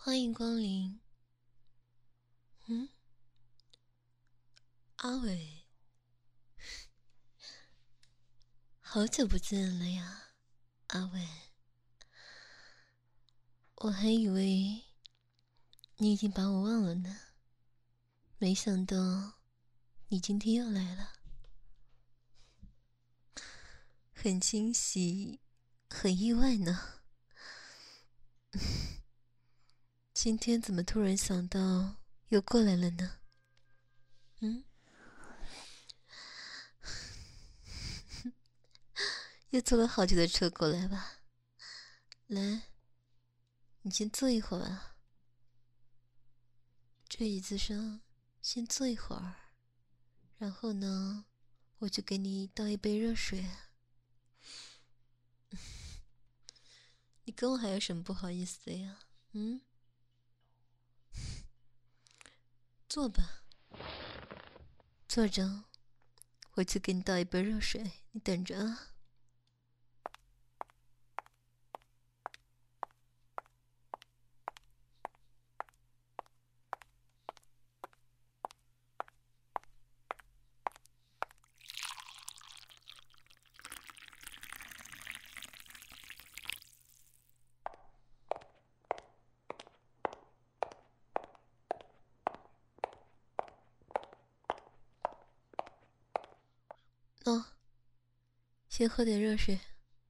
欢迎光临。阿伟，好久不见了呀，阿伟。我还以为你已经把我忘了呢，没想到你今天又来了，很惊喜，很意外呢。今天怎么突然想到又过来了呢？又坐了好久的车过来吧？来，你先坐一会儿啊，这椅子上先坐一会儿，然后呢，我就给你倒一杯热水。你跟我还有什么不好意思的呀？坐吧，坐着，我去给你倒一杯热水，你等着啊。喏，先喝点热水。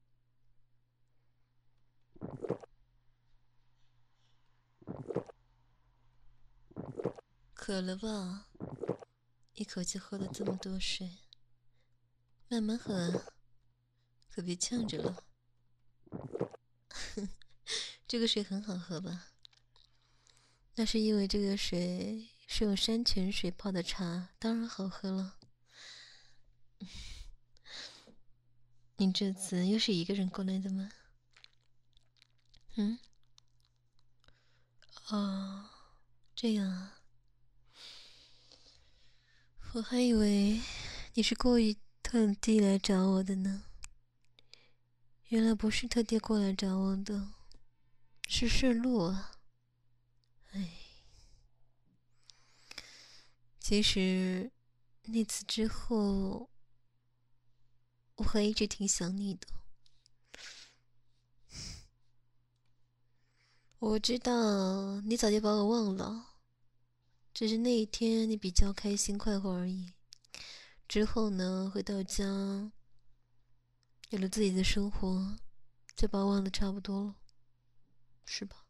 渴了吧？一口气喝了这么多水，慢慢喝啊，可别呛着了。这个水很好喝吧？那是因为这个水是用山泉水泡的茶，当然好喝了。你这次又是一个人过来的吗？哦，这样啊。我还以为你是故意特地来找我的呢，原来不是特地过来找我的，是顺路啊。哎，其实那次之后，我还一直挺想你的。我知道你早就把我忘了，只是那一天你比较开心快活而已。之后呢，回到家，有了自己的生活，就把我忘得差不多了，是吧？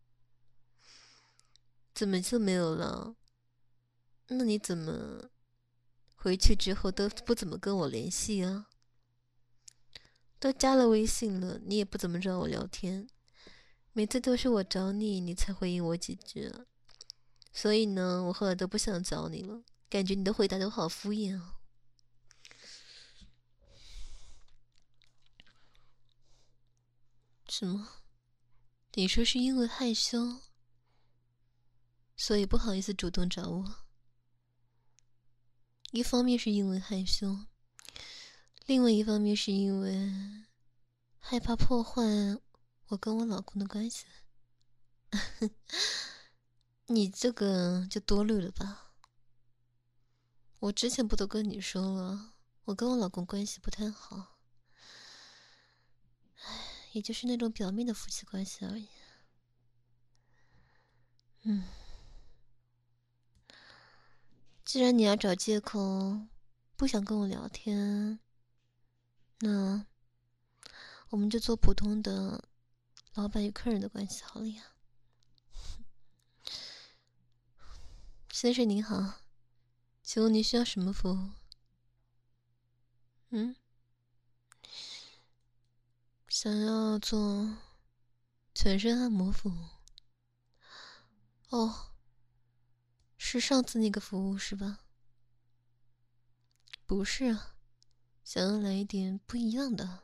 怎么就没有了？那你怎么回去之后都不怎么跟我联系啊？都加了微信了，你也不怎么找我聊天，每次都是我找你，你才回应我几句啊。所以呢，我后来都不想找你了，感觉你的回答都好敷衍啊。什么？你说是因为害羞，所以不好意思主动找我？一方面是因为害羞，另外一方面是因为害怕破坏我跟我老公的关系。你这个就多虑了吧？我之前不都跟你说了，我跟我老公关系不太好，也就是那种表面的夫妻关系而已。既然你要找借口不想跟我聊天，那我们就做普通的老板与客人的关系好了呀。先生您好，请问您需要什么服务？想要做全身按摩服务。哦，是上次那个服务是吧？不是啊，想要来一点不一样的。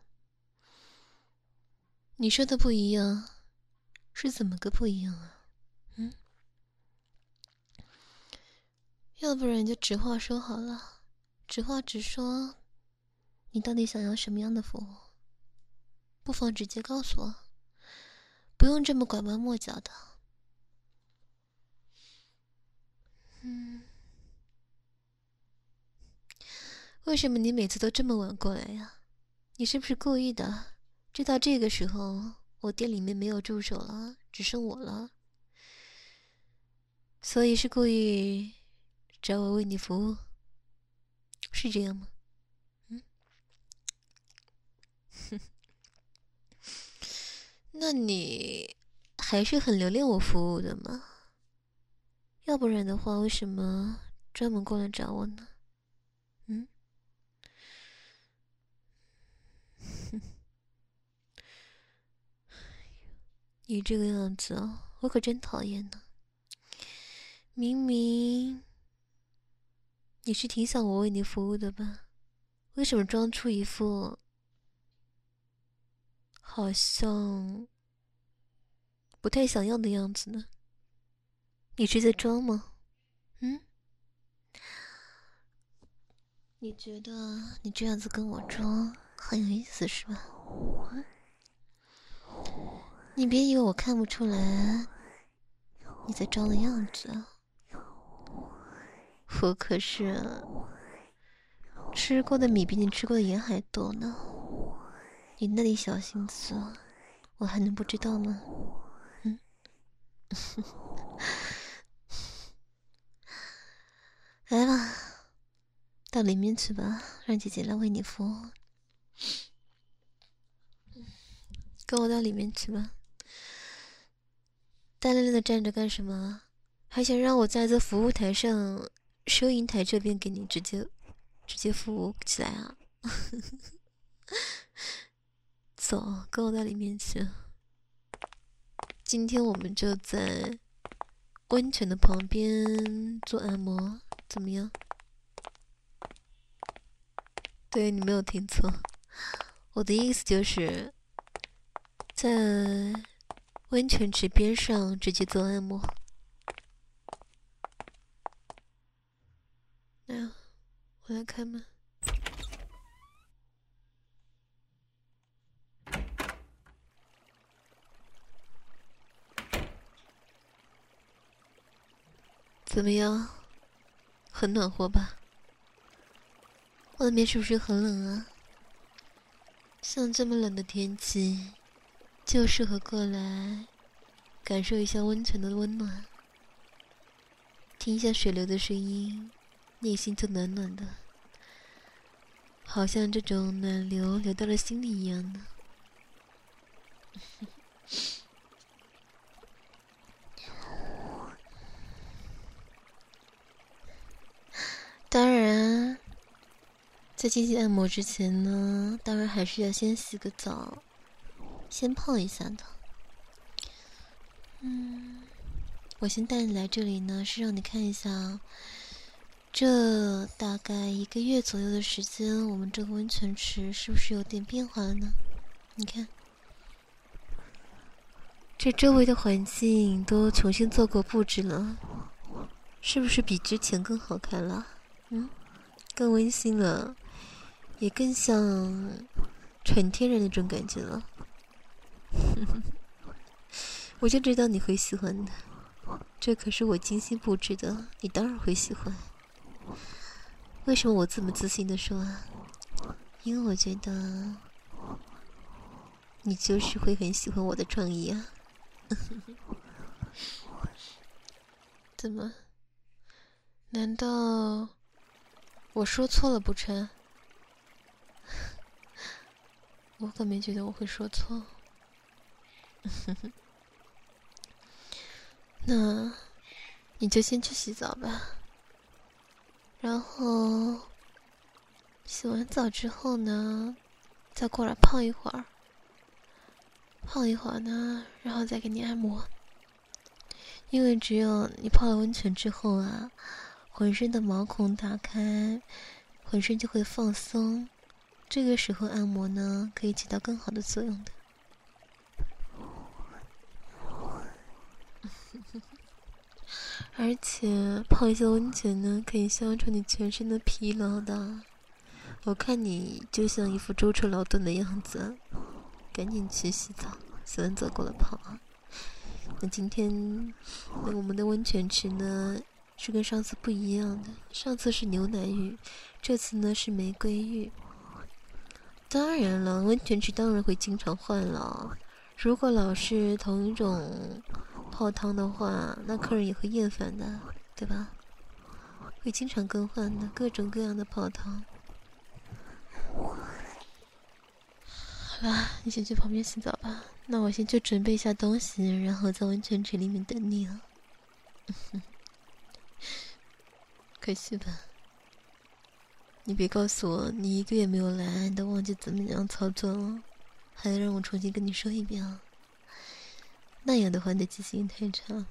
你说的不一样，是怎么个不一样啊？要不然就直话说好了，直话直说，你到底想要什么样的服务？不妨直接告诉我，不用这么拐弯抹角的。 为什么你每次都这么晚过来呀？你是不是故意的？知道这个时候我店里面没有助手了，只剩我了，所以是故意找我为你服务，是这样吗？那你还是很留恋我服务的吗？要不然的话，为什么专门过来找我呢？你这个样子哦，我可真讨厌呢。明明你是挺想我为你服务的吧？为什么装出一副好像不太想要的样子呢？你是在装吗？你觉得你这样子跟我装很有意思是吧？你别以为我看不出来你在装的样子啊！我可是吃过的米比你吃过的盐还多呢。你那点小心思，我还能不知道吗？来吧，到里面去吧，让姐姐来为你服务。跟我到里面去吧。呆愣愣的站着干什么？还想让我在这服务台上、收银台这边给你直接服务起来啊？走，跟我到里面去。今天我们就在温泉的旁边做按摩，怎么样？对，你没有听错，我的意思就是在温泉池边上直接做按摩。来，我来开门。怎么样？很暖和吧？外面是不是很冷啊？像这么冷的天气，就适合过来感受一下温泉的温暖，听一下水流的声音，内心就暖暖的，好像这种暖流流到了心里一样呢。当然，在进行按摩之前呢，当然还是要先洗个澡，先泡一下的。我先带你来这里呢，是让你看一下，这大概1个月左右的时间，我们这个温泉池是不是有点变化了呢？你看，这周围的环境都重新做过布置了，是不是比之前更好看了？更温馨了，也更像纯天然那种感觉了。我就知道你会喜欢的，这可是我精心布置的，你当然会喜欢。为什么我这么自信的说啊？因为我觉得你就是会很喜欢我的创意啊。怎么？难道我说错了不成？我可没觉得我会说错。那你就先去洗澡吧，然后洗完澡之后呢，再过来泡一会儿，泡一会儿呢，然后再给你按摩。因为只有你泡了温泉之后啊，浑身的毛孔打开，浑身就会放松，这个时候按摩呢，可以起到更好的作用的。而且泡一下温泉呢，可以消除你全身的疲劳的。我看你就像一副舟车劳顿的样子，赶紧去洗澡，洗完澡过来泡啊。那今天我们的温泉池呢， 是跟上次不一样的。上次是牛奶浴，这次呢是玫瑰浴。当然了，温泉池当然会经常换了。如果老是同一种泡汤的话，那客人也会厌烦的，对吧？会经常更换的，各种各样的泡汤。好吧，你先去旁边洗澡吧。那我先去准备一下东西，然后在温泉池里面等你了。可惜吧？你别告诉我，你1个月没有来，你都忘记怎么样操作了，还得让我重新跟你说一遍啊？那样的话，你的记性太差。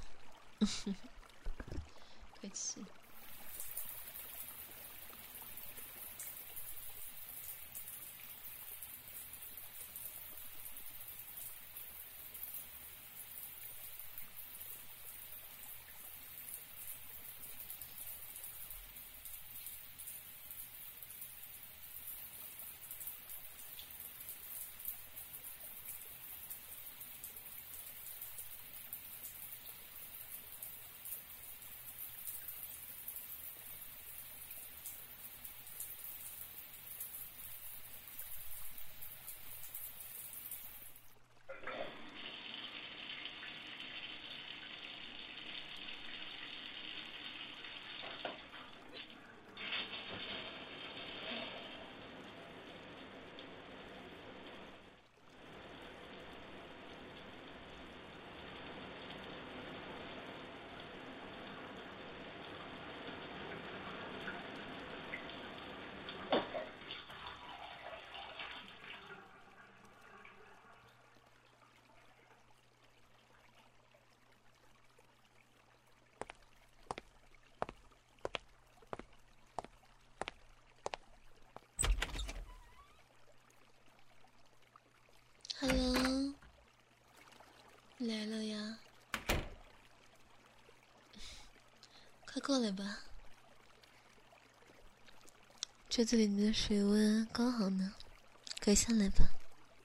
客气。Hello， 来了呀，快过来吧。这里面的水温刚好呢，快下来吧。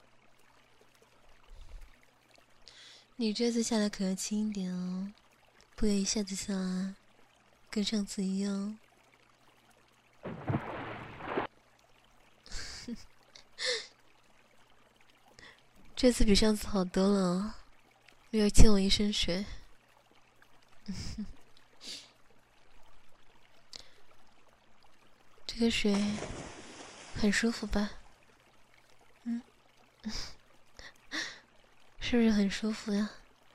你这次下来可要轻一点哦，不要一下子下来，跟上次一样。这次比上次好多了，没有欠我一身水。这个水很舒服吧？是不是很舒服呀？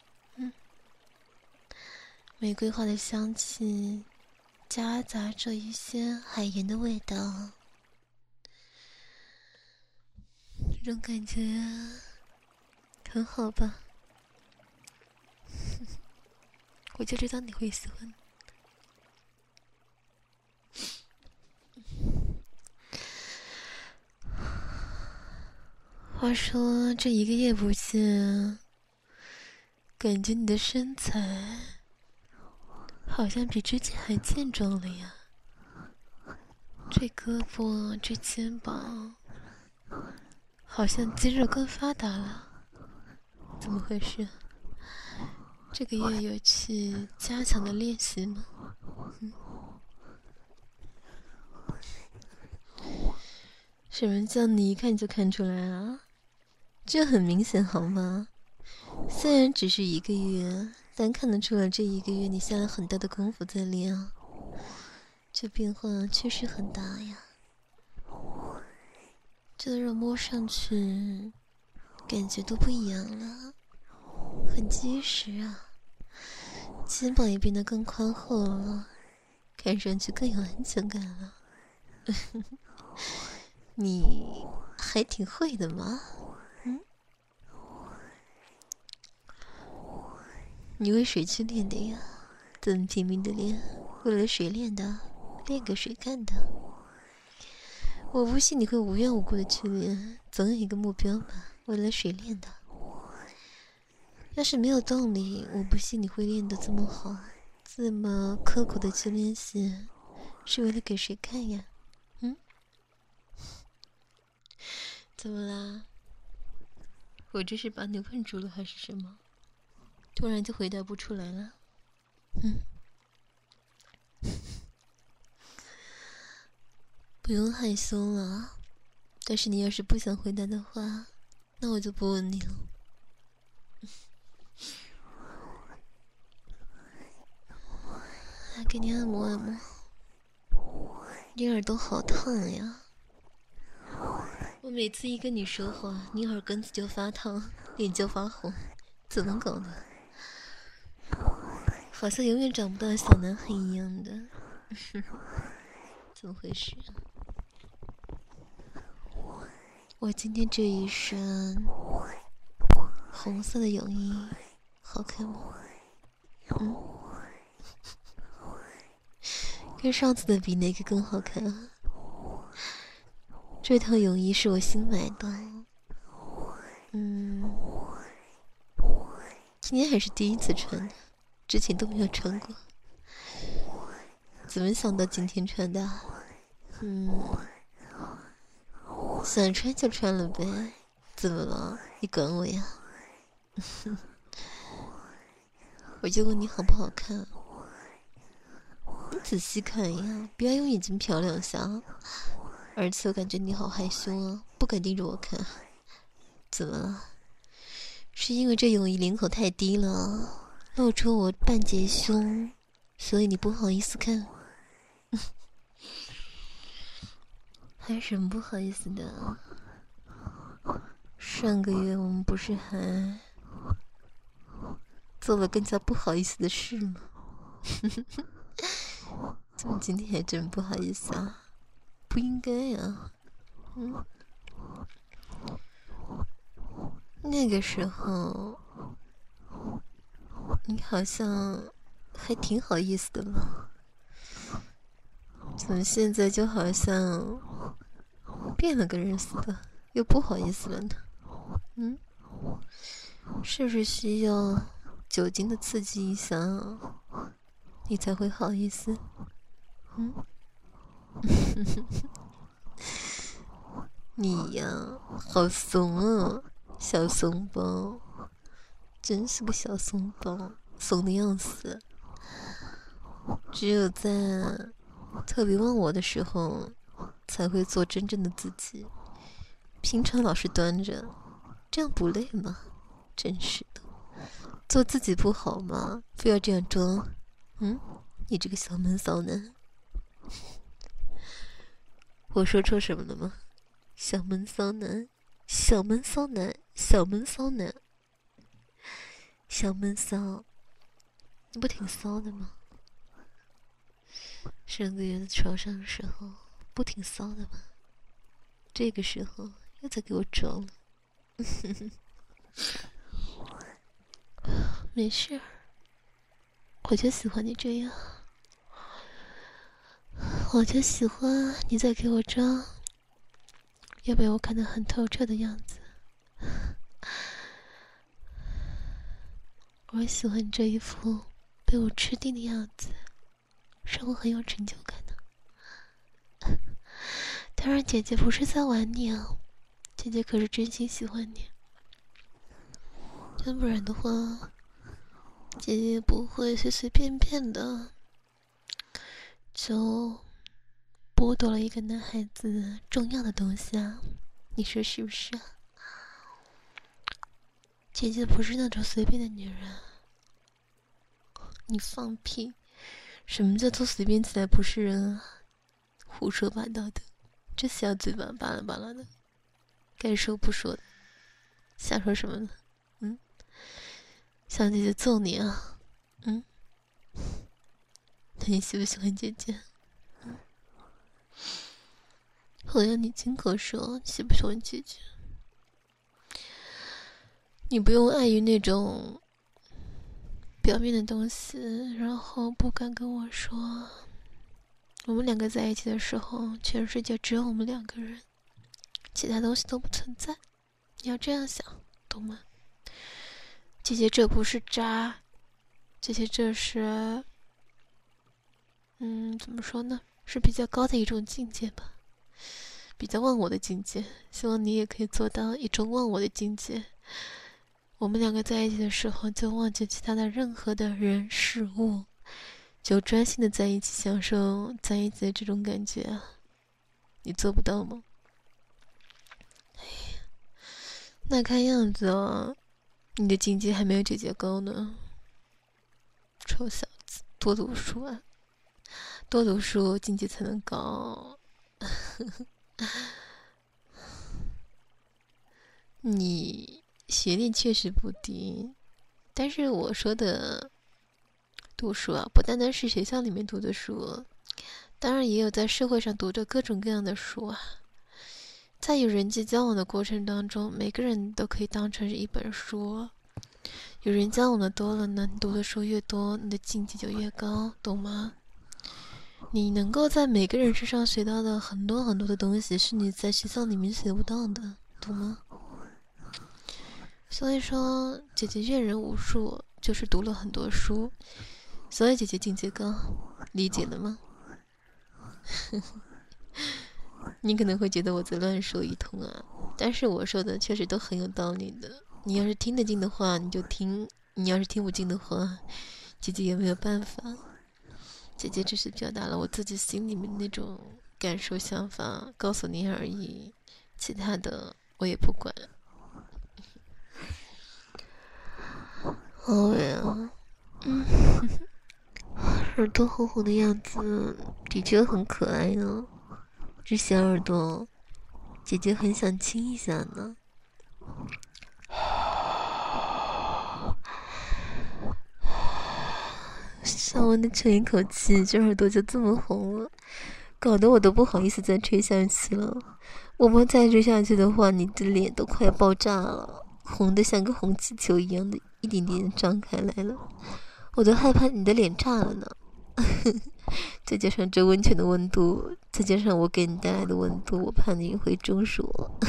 玫瑰花的香气夹杂着一些海盐的味道，这种感觉很好吧？我就知道你会喜欢。话说这1个月不见，感觉你的身材好像比之前还健壮了呀。这胳膊这肩膀好像肌肉更发达了，怎么回事？这个月有去加强的练习吗？什么叫你一看就看出来啊？这很明显好吗？虽然只是1个月，但看得出来这1个月你下了很大的功夫在练啊，这变化确实很大呀。这肉摸上去感觉都不一样了，很结实啊，肩膀也变得更宽厚了，看上去更有安全感了。你还挺会的嘛。你为谁去练的呀？这么拼命的练，为了谁练的？练给谁看的？我不信你会无缘无故的去练，总有一个目标吧？为了谁练的？要是没有动力，我不信你会练得这么好，这么刻苦的去练习，是为了给谁看呀？怎么啦？我这是把你问住了还是什么？突然就回答不出来了。 不用害羞了，但是你要是不想回答的话，那我就不问你了。来给你按摩按摩，你耳朵好烫呀！我每次一跟你说话，你耳根子就发烫，脸就发红，怎么搞的？好像永远长不到小男孩一样的，怎么回事啊？我今天这一身红色的泳衣好看吗？跟上次的比，哪个更好看啊？这套泳衣是我新买的，今天还是第一次穿的，之前都没有穿过。怎么想到今天穿的？想穿就穿了呗，怎么了？你管我呀？我就问你好不好看，你仔细看呀，不要用眼睛瞟两下。而且我感觉你好害羞啊，不敢盯着我看。怎么了？是因为这泳衣领口太低了，露出我半截胸，所以你不好意思看？还有什么不好意思的？上个月我们不是还做了更加不好意思的事吗？怎么今天还真不好意思啊？不应该呀。那个时候你好像还挺好意思的嘛，怎么现在就好像变了个人似的，又不好意思了呢？是不是需要酒精的刺激一下你才会好意思？你呀，好怂啊，小怂包，真是个小怂包，怂的要死。只有在特别忘我的时候，才会做真正的自己。平常老是端着，这样不累吗？真是的，做自己不好吗？非要这样装？你这个小闷骚男。我说错什么了吗？小闷骚男，小闷骚男，小闷骚男，小闷骚，你不挺骚的吗？上个月在床上的时候不挺骚的吗？这个时候又在给我装了。没事，我就喜欢你这样，我就喜欢你在给我装，要被我看得很透彻的样子。我喜欢你这一副被我吃定的样子，让我很有成就感的。当然，姐姐不是在玩你啊，姐姐可是真心喜欢你。要不然的话，姐姐不会随随便便的就剥夺了一个男孩子重要的东西啊，你说是不是啊？姐姐不是那种随便的女人。你放屁！什么叫做随便起来不是人啊？胡说八道的，这小嘴巴巴拉巴拉的，该说不说的，瞎说什么呢？想姐姐揍你啊？那你喜不喜欢姐姐？好像你亲口说喜不喜欢姐姐，你不用碍于那种表面的东西，然后不敢跟我说。我们两个在一起的时候，全世界只有我们两个人，其他东西都不存在。你要这样想，懂吗？姐姐这不是渣，姐姐这是，怎么说呢？是比较高的一种境界吧，比较忘我的境界。希望你也可以做到一种忘我的境界。我们两个在一起的时候，就忘记其他的任何的人事物，就专心的在一起，享受在一起的这种感觉啊。 你做不到吗？那看样子哦，你的境界还没有姐姐高呢。臭小子，多读书啊，多读书境界才能高。你学历确实不低，但是我说的读书啊，不单单是学校里面读的书，当然也有在社会上读的各种各样的书啊。在与人际交往的过程当中，每个人都可以当成是一本书。与人交往的多了呢，你读的书越多，你的境界就越高，懂吗？你能够在每个人身上学到的很多很多的东西，是你在学校里面学不到的，懂吗？所以说，姐姐阅人无数，就是读了很多书，所以姐姐境界高，理解了吗？你可能会觉得我在乱说一通啊，但是我说的确实都很有道理的。你要是听得进的话，你就听；你要是听不进的话，姐姐也没有办法。姐姐只是表达了我自己心里面那种感受、想法，告诉你而已，其他的我也不管。哦呀，耳朵红红的样子的确很可爱呢。这小耳朵，姐姐很想亲一下呢。小温的吹一口气，这耳朵就这么红了，搞得我都不好意思再吹下去了。我们再吹下去的话，你的脸都快爆炸了，红的像个红气球一样的，一点点张开来了，我都害怕你的脸炸了呢。再加上这温泉的温度，再加上我给你带来的温度，我怕你会中暑。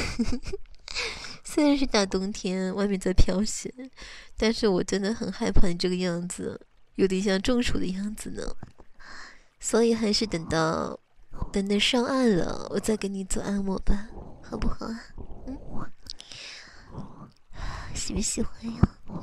虽然是大冬天，外面在飘雪，但是我真的很害怕你这个样子，有点像中暑的样子呢。所以还是等上岸了，我再给你做按摩吧，好不好啊？喜不喜欢呀？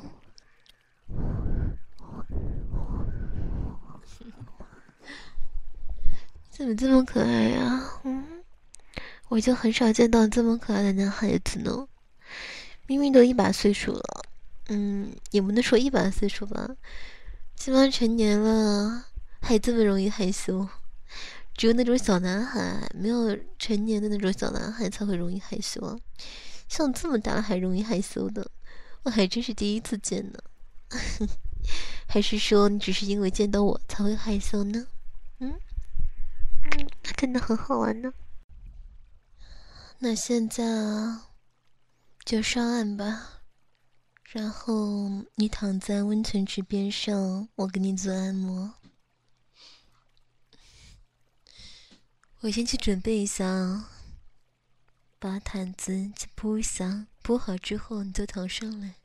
怎么这么可爱呀？我就很少见到这么可爱的男孩子呢。明明都一把岁数了，也不能说一把岁数吧，起码成年了，还这么容易害羞。只有那种小男孩，没有成年的那种小男孩才会容易害羞啊。像这么大还容易害羞的，我还真是第一次见呢。还是说你只是因为见到我才会害羞呢？真的很好玩呢。那现在啊，就上岸吧，然后你躺在温泉池边上，我给你做按摩。我先去准备一下，把毯子去铺一下，铺好之后你就躺上来。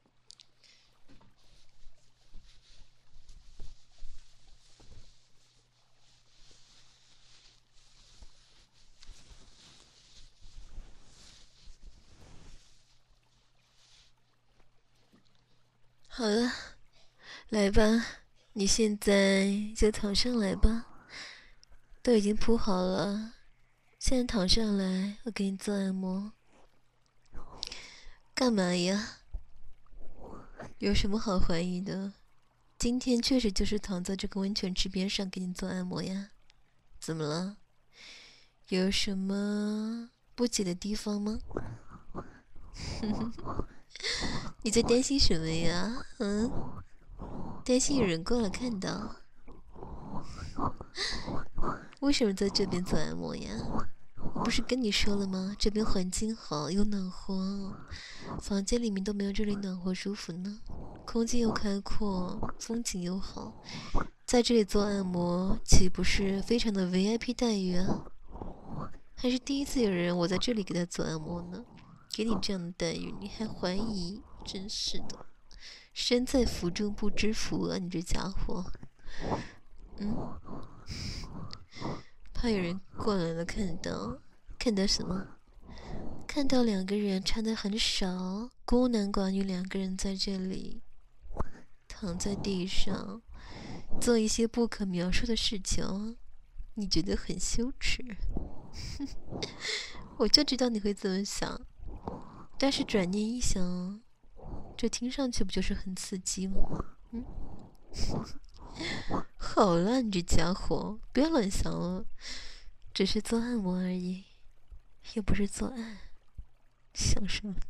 好了，来吧，你现在就躺上来吧，都已经铺好了，现在躺上来，我给你做按摩。干嘛呀？有什么好怀疑的？今天确实就是躺在这个温泉池边上给你做按摩呀。怎么了？有什么不解的地方吗？你在担心什么呀？担心有人过来看到？为什么在这边做按摩呀？我不是跟你说了吗？这边环境好，又暖和，房间里面都没有这里暖和舒服呢。空间又开阔，风景又好，在这里做按摩岂不是非常的 VIP 待遇啊？还是第一次有人我在这里给他做按摩呢，给你这样的待遇你还怀疑？真是的，身在福中不知福啊，你这家伙。怕有人过来了看到什么？看到两个人穿的很少，孤男寡女两个人在这里躺在地上做一些不可描述的事情，你觉得很羞耻？ 我就知道你会这么想，但是转念一想，这听上去不就是很刺激吗？嗯，好了，你这家伙，不要乱想了，只是做按摩而已，又不是做爱，想什么？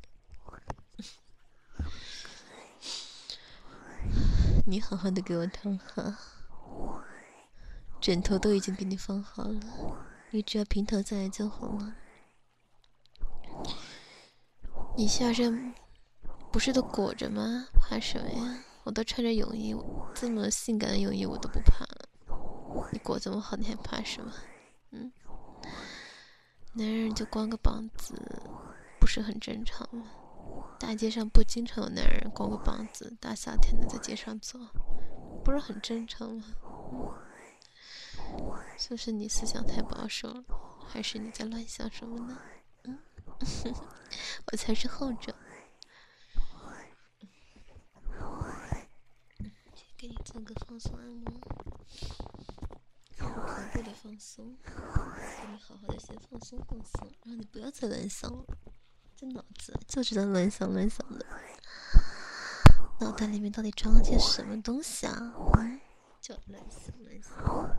你好好的给我躺好，枕头都已经给你放好了，你只要平躺下来就好了。你下身不是都裹着吗？怕什么呀？我都穿着泳衣，这么性感的泳衣我都不怕了。你裹这么好，你还怕什么？嗯，男人就光个膀子，不是很正常吗？大街上不经常有男人光个膀子，大夏天的在街上走，不是很正常吗？是不是你思想太保守了，还是你在乱想什么呢？嗯，我才是后者。先给你做个放松按摩，头部的放松，给你好好的先放松放松，让你不要再乱想了。这脑子就知道乱想乱想的，脑袋里面到底装了些什么东西啊？就乱想乱想。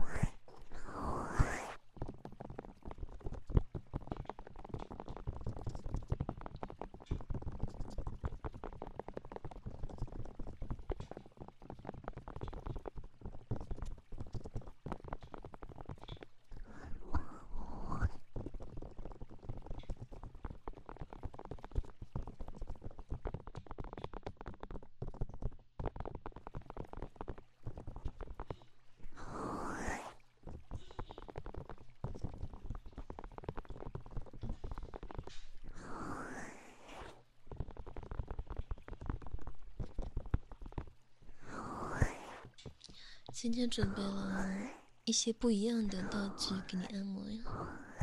今天准备了一些不一样的道具给你按摩呀，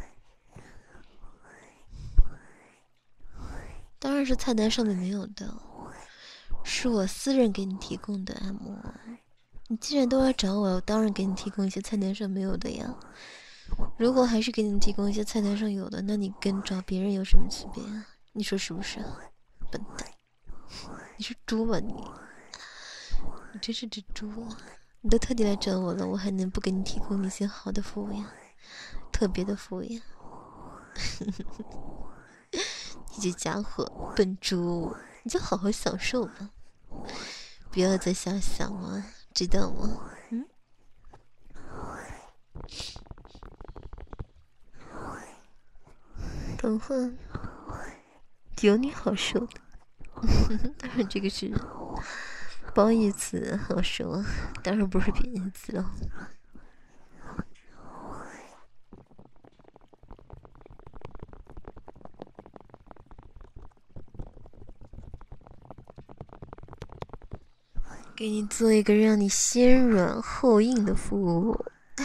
当然是菜单上面没有的，是我私人给你提供的按摩。你既然都要找我，我当然给你提供一些菜单上没有的呀。如果还是给你提供一些菜单上有的，那你跟找别人有什么区别啊？你说是不是？笨蛋，你是猪吗你？你真是只猪啊！你都特地来找我了，我还能不给你提供一些好的服务呀？特别的服务呀？你这家伙，笨猪，你就好好享受吧，不要再瞎想了，知道吗？等会有你好受的。当然，这个是褒义词，好受，当然不是贬义词了。给你做一个让你先软后硬的服务。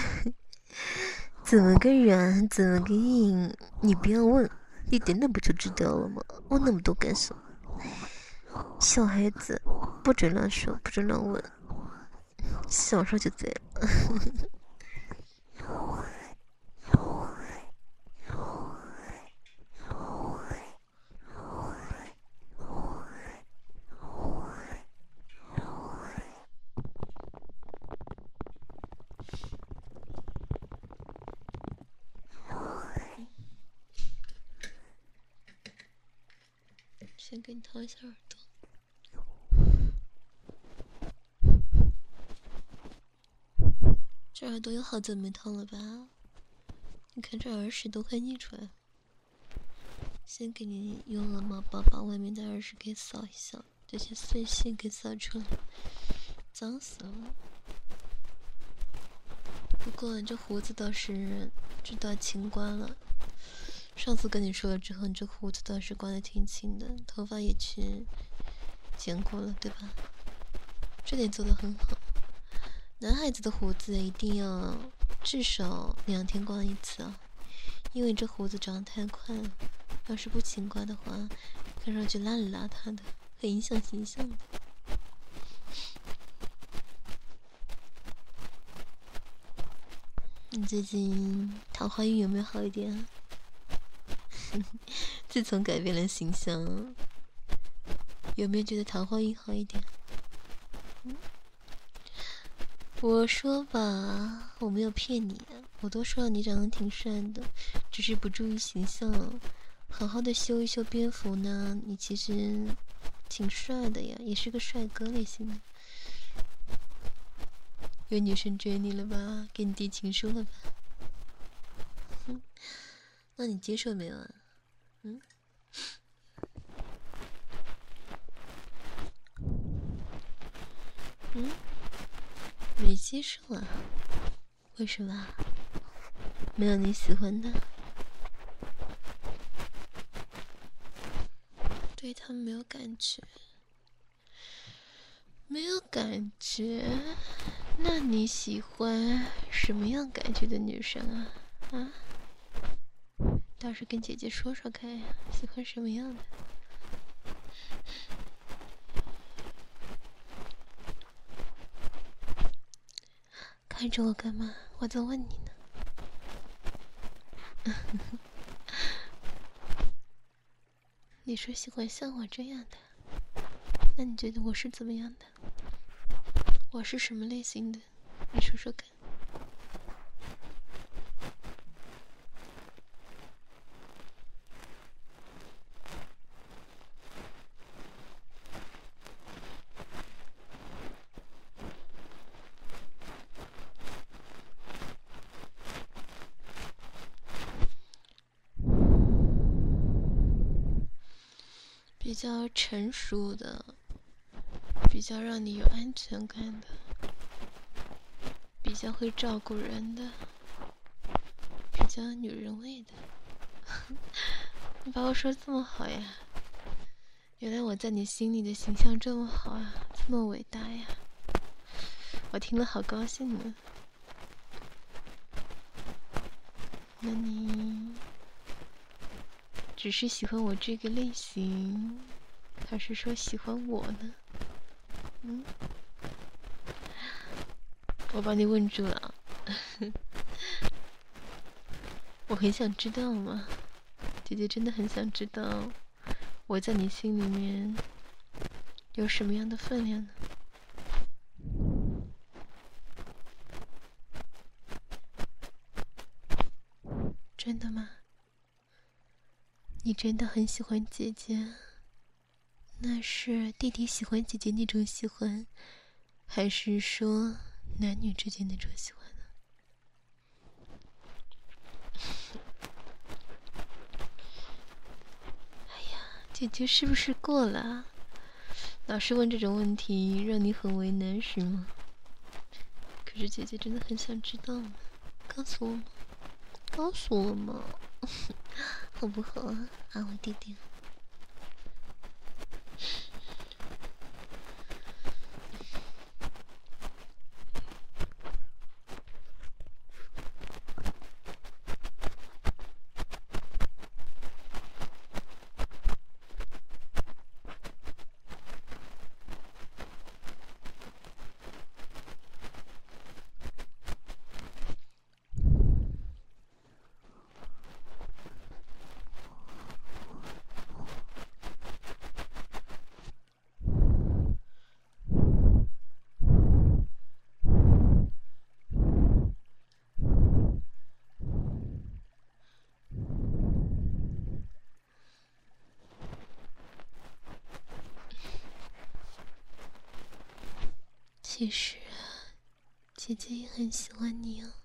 怎么个软，怎么个硬，你不要问，你等等不就知道了吗？问那么多干什么？小孩子不准乱说，不准乱问，享受就对了。先给你掏一下耳朵。这耳朵有好久没掏了吧？你看这耳屎都快溢出来了。先给你用鹅毛包把外面的耳屎给扫一扫，这些碎屑给扫出来，脏死了。不过你这胡子倒是知道勤刮了。上次跟你说了之后，你这胡子倒是刮得挺勤的，头发也去剪过了，对吧？这点做得很好。男孩子的胡子一定要至少2天刮一次啊，因为这胡子长得太快了，要是不勤刮的话，看上去邋里邋遢的，很影响形象的。 你最近桃花运有没有好一点啊？自从改变了形象，有没有觉得桃花运好一点？我说吧，我没有骗你啊，我都说了你长得挺帅的，只是不注意形象。好好的修一修蝙蝠呢，你其实挺帅的呀，也是个帅哥类型的。有女生追你了吧？给你递情书了吧？那你接受没有啊？没接受啊？为什么？没有你喜欢的？对他们没有感觉？没有感觉？那你喜欢什么样感觉的女生啊？啊？倒是跟姐姐说说看呀，喜欢什么样的？看着我干嘛？我在问你呢。你说喜欢像我这样的，那你觉得我是怎么样的？我是什么类型的？你说说看。比较成熟的，比较让你有安全感的，比较会照顾人的，比较女人味的。你把我说这么好呀？原来我在你心里的形象这么好啊，这么伟大呀！我听了好高兴呢。那你只是喜欢我这个类型，还是说喜欢我呢？我把你问住了。我很想知道嘛，姐姐真的很想知道，我在你心里面有什么样的分量呢？真的吗？你真的很喜欢姐姐？那是弟弟喜欢姐姐那种喜欢，还是说男女之间那种喜欢呢？哎呀，姐姐是不是过了啊？老是问这种问题，让你很为难是吗？可是姐姐真的很想知道呢，告诉我吗？告诉我嘛，好不好啊？啊，我弟弟。其实啊，姐姐也很喜欢你啊。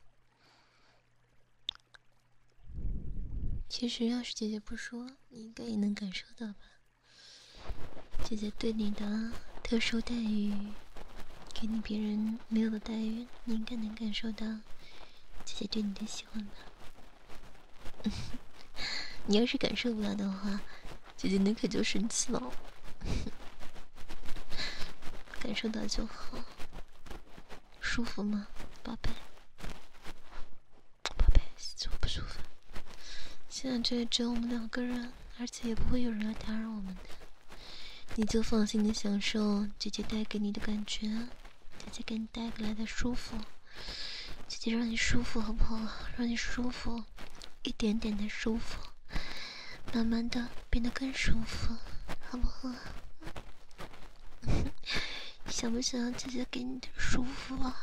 其实要是姐姐不说，你应该也能感受到吧。姐姐对你的特殊待遇，给你别人没有的待遇，你应该能感受到姐姐对你的喜欢吧。你要是感受不到的话，姐姐那可就生气了。感受到就好，舒服吗，宝贝？宝贝，舒不舒服？现在这里只有我们2个人，而且也不会有人来打扰我们的。你就放心的享受姐姐带给你的感觉，姐姐给你带来的舒服。姐姐姐让你舒服好不好？让你舒服，一点点的舒服，慢慢的变得更舒服，好不好？想不想要姐姐给你点舒服啊？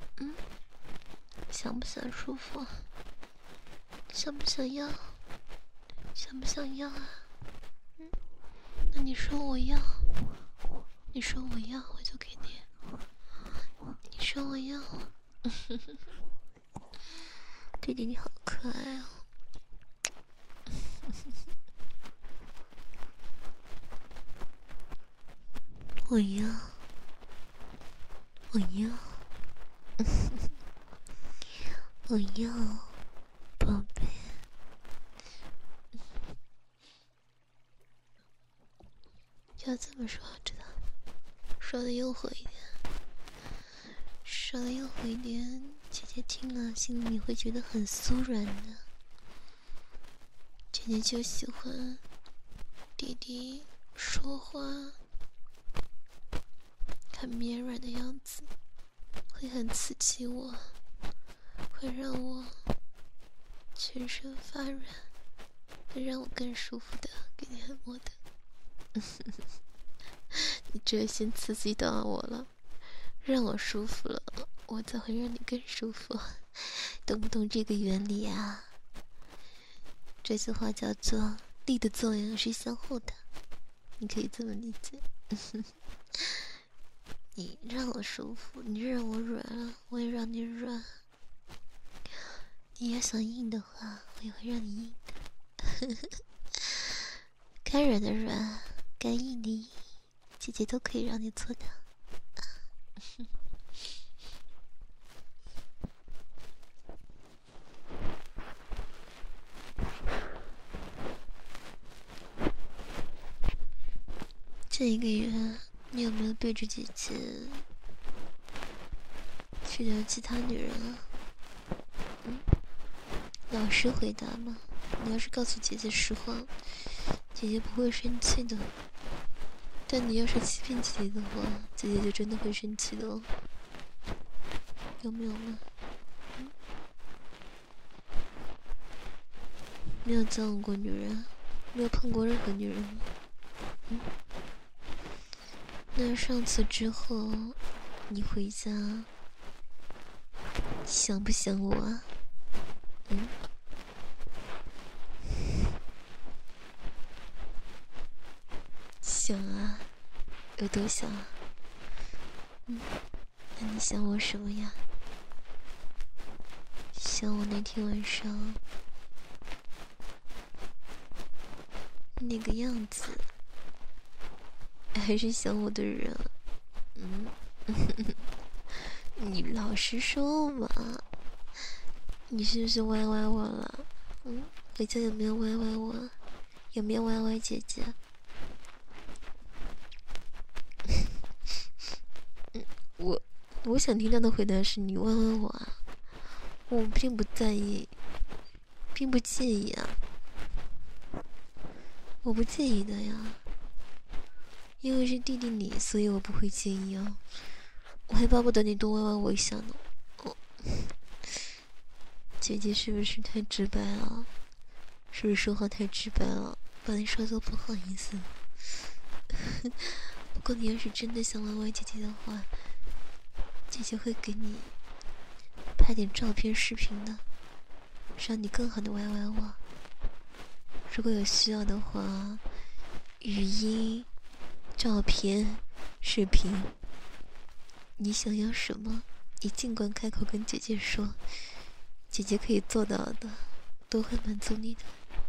想不想舒服？想不想要？想不想要啊？那你说我要，你说我要，我就给你。你说我要，弟弟你好可爱哦。我要，我要，我要，宝贝。要这么说，知道吗？说的诱惑一点，说的诱惑一点，姐姐听了心里会觉得很酥软的。姐姐就喜欢弟弟说话很绵软的样子，会很刺激我，会让我全身发软，会让我更舒服的给你按摩的。你这先刺激到我了，让我舒服了，我才会让你更舒服，懂不懂这个原理啊？这句话叫做力的作用是相互的，你可以这么理解。你让我舒服，你让我软了，我也让你软。你要想硬的话，我也会让你硬的。该软的软，该硬的硬，姐姐都可以让你做的。这一个月，你有没有对着姐姐去聊其他女人啊？老实回答嘛。你要是告诉姐姐实话，姐姐不会生气的。但你要是欺骗姐姐的话，姐姐就真的会生气的哦。有没有呢？没有交往过女人，没有碰过任何女人吗？那上次之后，你回家想不想我啊？想啊，有多想啊？那你想我什么呀？想我那天晚上那个样子，还是想我的人？你老实说嘛，你是不是歪歪我了？回家有没有歪歪我？有没有歪歪姐姐？我想听到的回答是你歪歪我啊，我并不在意，并不介意啊，我不介意的呀，因为是弟弟你，所以我不会介意啊，我还巴不得你多歪歪我一下呢。姐姐是不是太直白了？是不是说话太直白了，把你说的不好意思？不过你要是真的想歪歪姐姐的话，姐姐会给你拍点照片视频的，让你更好的歪歪我。如果有需要的话，语音、照片、视频，你想要什么，你尽管开口跟姐姐说，姐姐可以做到的，都会满足你的。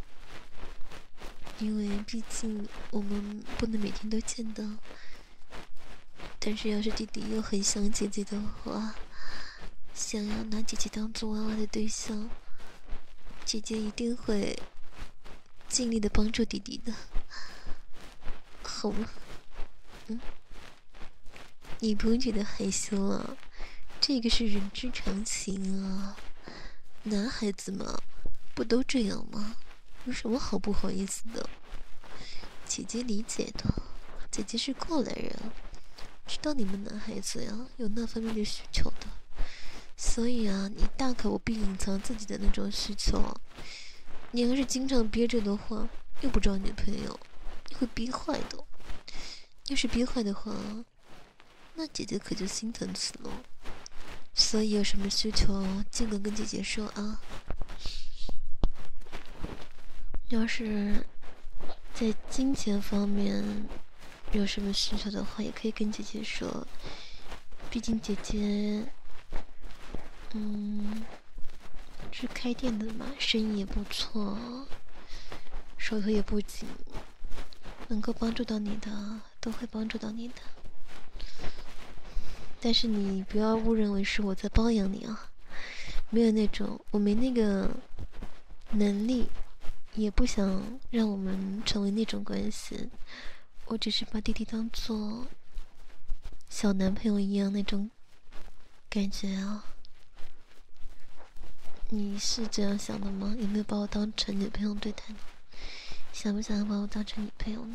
因为毕竟我们不能每天都见到，但是要是弟弟又很想姐姐的话，想要拿姐姐当做娃娃的对象，姐姐一定会尽力的帮助弟弟的，好吗？你不用觉得害羞啊，这个是人之常情啊，男孩子嘛，不都这样吗？有什么好不好意思的？姐姐理解的，姐姐是过来人，知道你们男孩子呀有那方面的需求的， 所以啊，你大可不必隐藏自己的那种需求。你要是经常憋着的话，又不找女朋友，你会憋坏的。要是憋坏的话，那姐姐可就心疼死了。所以有什么需求，尽管跟姐姐说啊。要是在金钱方面有什么需求的话，也可以跟姐姐说。毕竟姐姐，是开店的嘛，生意也不错，手头也不紧，能够帮助到你的都会帮助到你的。但是你不要误认为是我在包养你啊，没有那种，我没那个能力，也不想让我们成为那种关系。我只是把弟弟当做小男朋友一样那种感觉啊。你是这样想的吗？有没有把我当成女朋友对待呢？想不想要把我当成女朋友呢？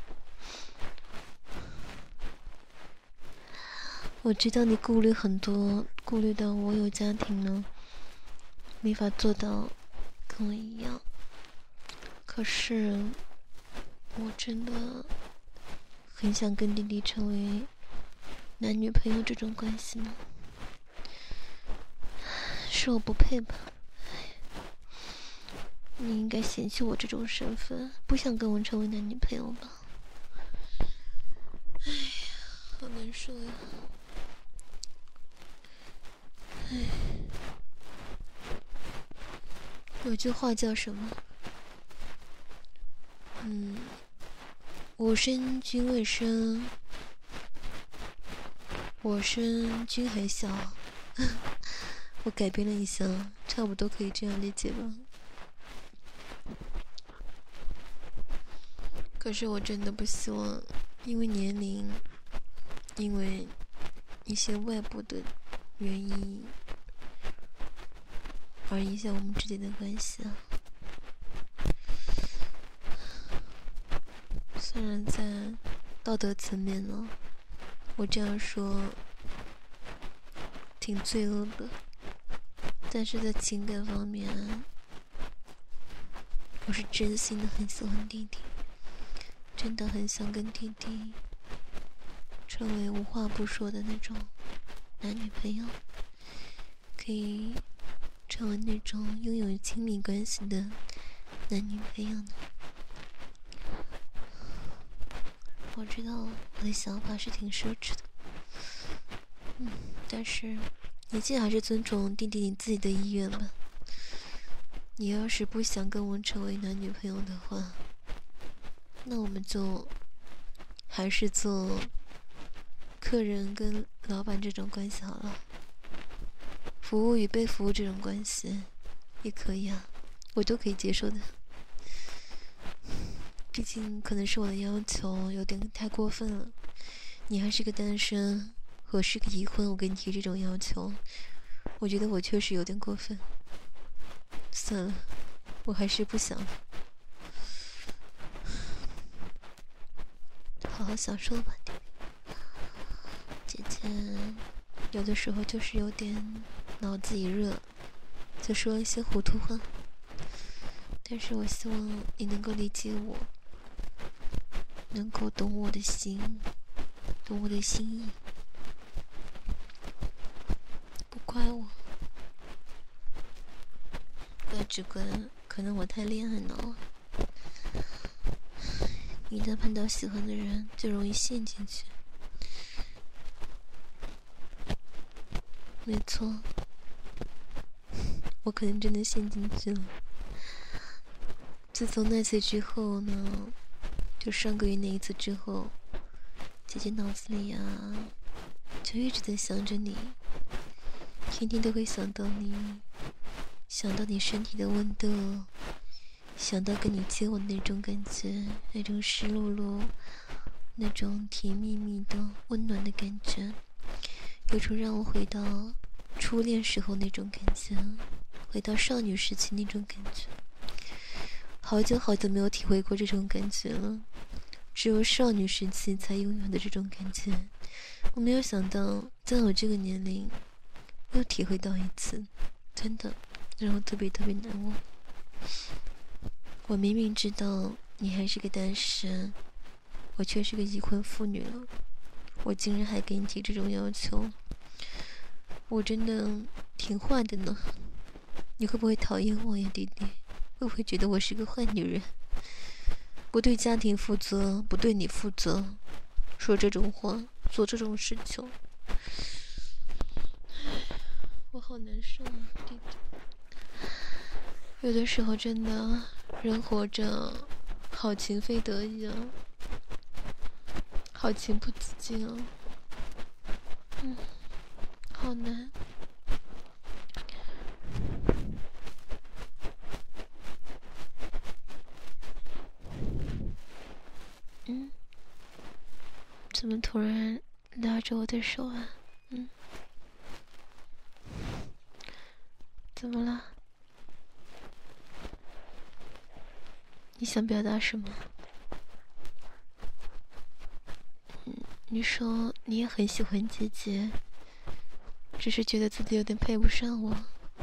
我知道你顾虑很多，顾虑到我有家庭呢，没法做到跟我一样。可是我真的很想跟弟弟成为男女朋友这种关系呢。是我不配吧？你应该嫌弃我这种身份，不想跟我成为男女朋友吧？哎呀，好难受呀！哎，有句话叫什么？我生君未生，我生君还小。我改编了一下，差不多可以这样理解吧。可是我真的不希望因为年龄，因为一些外部的原因而影响我们之间的关系啊。虽然在道德层面呢，我这样说挺罪恶的，但是在情感方面，我是真心的很喜欢弟弟，真的很想跟弟弟成为无话不说的那种男女朋友，可以成为那种拥有亲密关系的男女朋友呢。我知道我的想法是挺奢侈的，但是你既然还是尊重弟弟你自己的意愿吧。你要是不想跟我成为男女朋友的话，那我们就还是做客人跟老板这种关系好了，服务与被服务这种关系也可以啊，我都可以接受的。毕竟可能是我的要求有点太过分了，你还是个单身，我是个已婚，我给你提这种要求，我觉得我确实有点过分。算了，我还是不想好好享受吧。姐姐有的时候就是有点脑子一热，就说一些糊涂话，但是我希望你能够理解我，能够懂我的心，懂我的心意，不怪我，怪只怪可能我太恋爱脑了，一旦碰到喜欢的人就容易陷进去。没错，我可能真的陷进去了。自从那次之后呢，就上个月那一次之后，姐姐脑子里啊，就一直在想着你，天天都会想到你，想到你身体的温度，想到跟你接吻那种感觉，那种湿漉漉，那种甜蜜蜜的温暖的感觉，有种让我回到初恋时候那种感觉，回到少女时期那种感觉。好久好久没有体会过这种感觉了，只有少女时期才拥有的这种感觉。我没有想到，在我这个年龄， 又体会到一次，真的让我特别特别难忘。我明明知道你还是个单身，我却是个已婚妇女了，我竟然还给你提这种要求，我真的挺坏的呢。你会不会讨厌我呀，弟弟？会不会觉得我是个坏女人，不对家庭负责，不对你负责，说这种话，做这种事情？我好难受啊，弟弟。有的时候真的，人活着，好情非得已啊，好情不自禁啊，好难。怎么突然拉着我的手啊？怎么了？你想表达什么？你说你也很喜欢姐姐，只是觉得自己有点配不上我。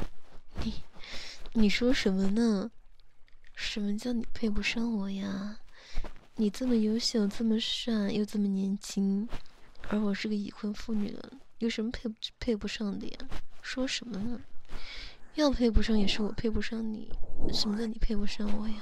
你说什么呢？什么叫你配不上我呀？你这么优秀，这么帅，又这么年轻，而我是个已婚妇女了，有什么配不上的呀？说什么呢？要配不上也是我配不上你，什么叫你配不上我呀？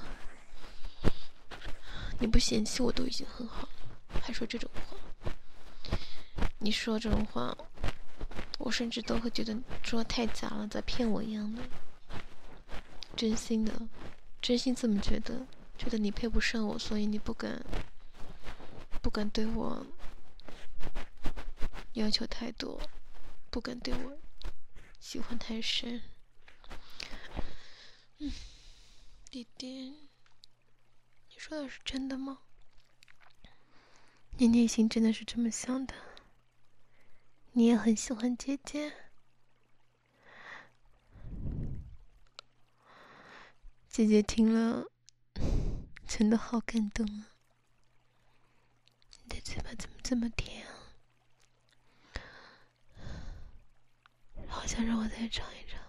你不嫌弃我都已经很好了，还说这种话。你说这种话，我甚至都会觉得说太假了，在骗我一样的。真心的，真心这么觉得，觉得你配不上我，所以你不敢对我要求太多，不敢对我喜欢太深。弟弟，你说的是真的吗？你内心真的是这么想的？你也很喜欢姐姐？姐姐听了，真的好感动啊！你的嘴巴怎么这么甜啊？好想让我再尝一尝，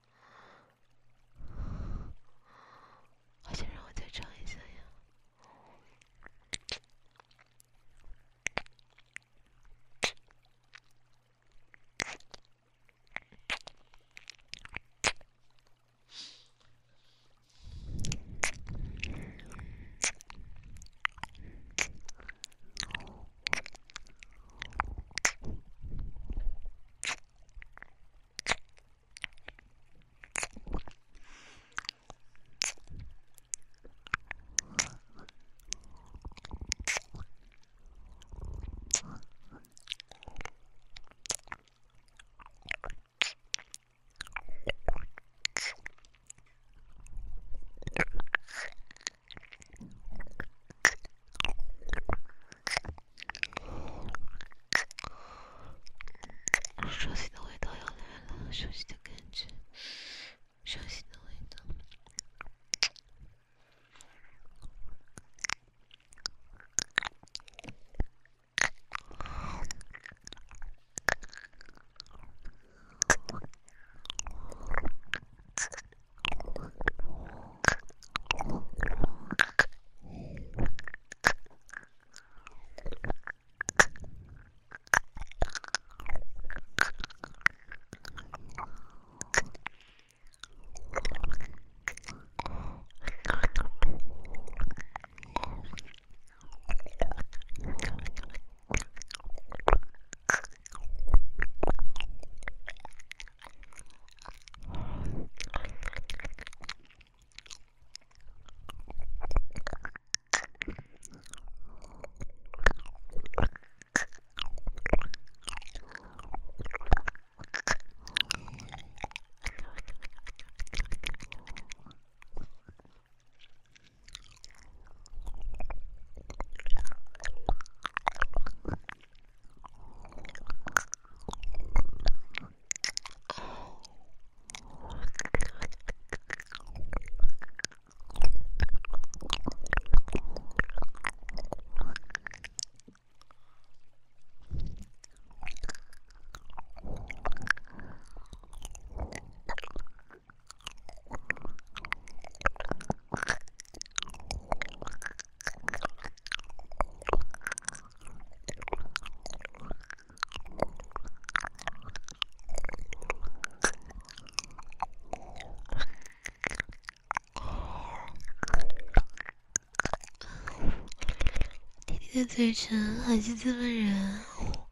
好想让我再尝一下呀！ 你的嘴唇还是这么软。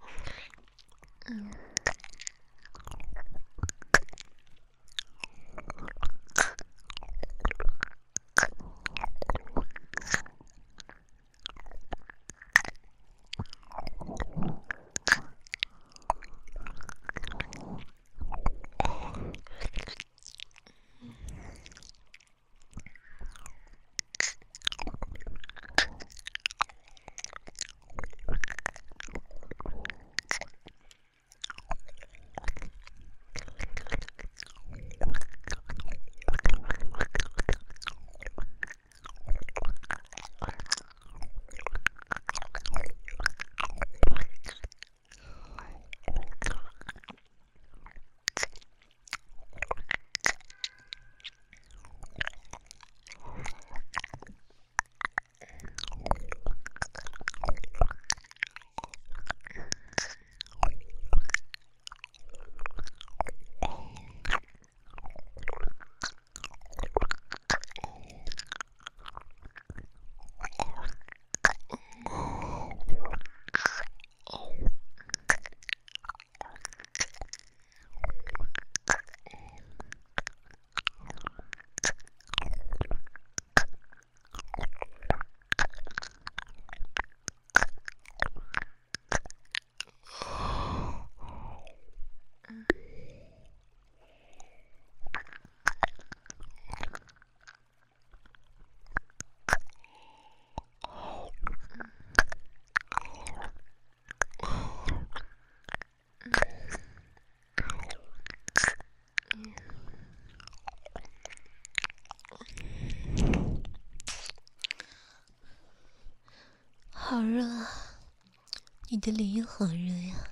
好热啊！你的脸也好热呀。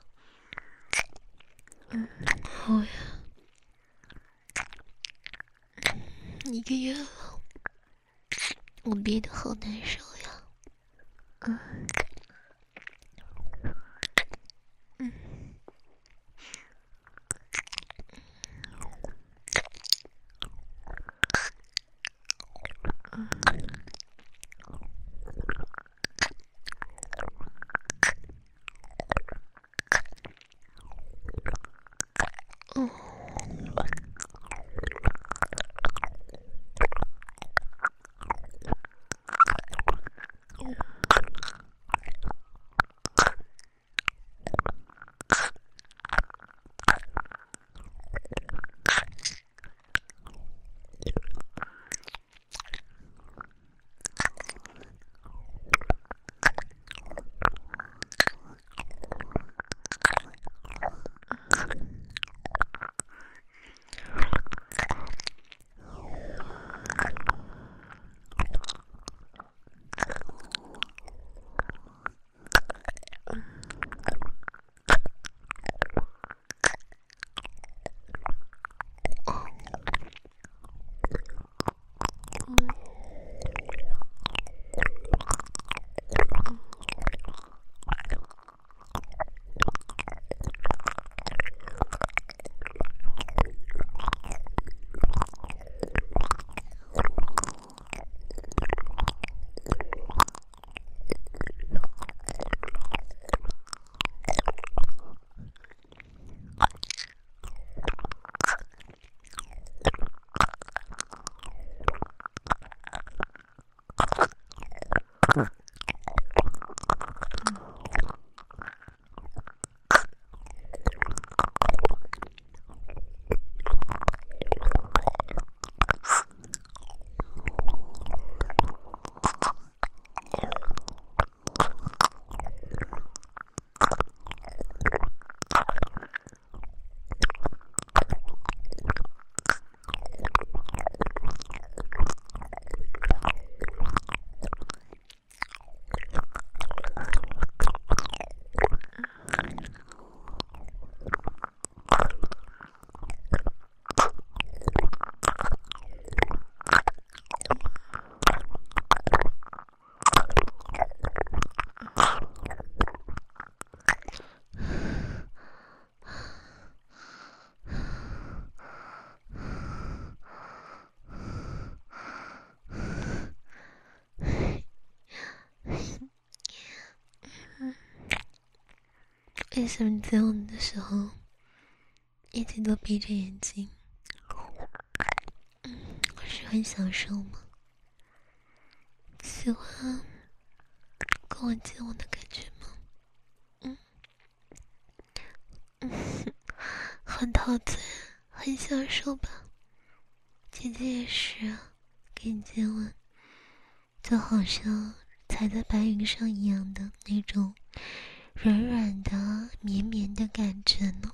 好呀。1个月了，我憋得好难受呀。 为什么你在我的时候一直都闭着眼睛？我是很享受吗？喜欢跟我接吻的感觉吗？很陶醉，很享受吧？姐姐也是啊，给你接吻，就好像踩在白云上一样的那种软软的、绵绵的感觉呢。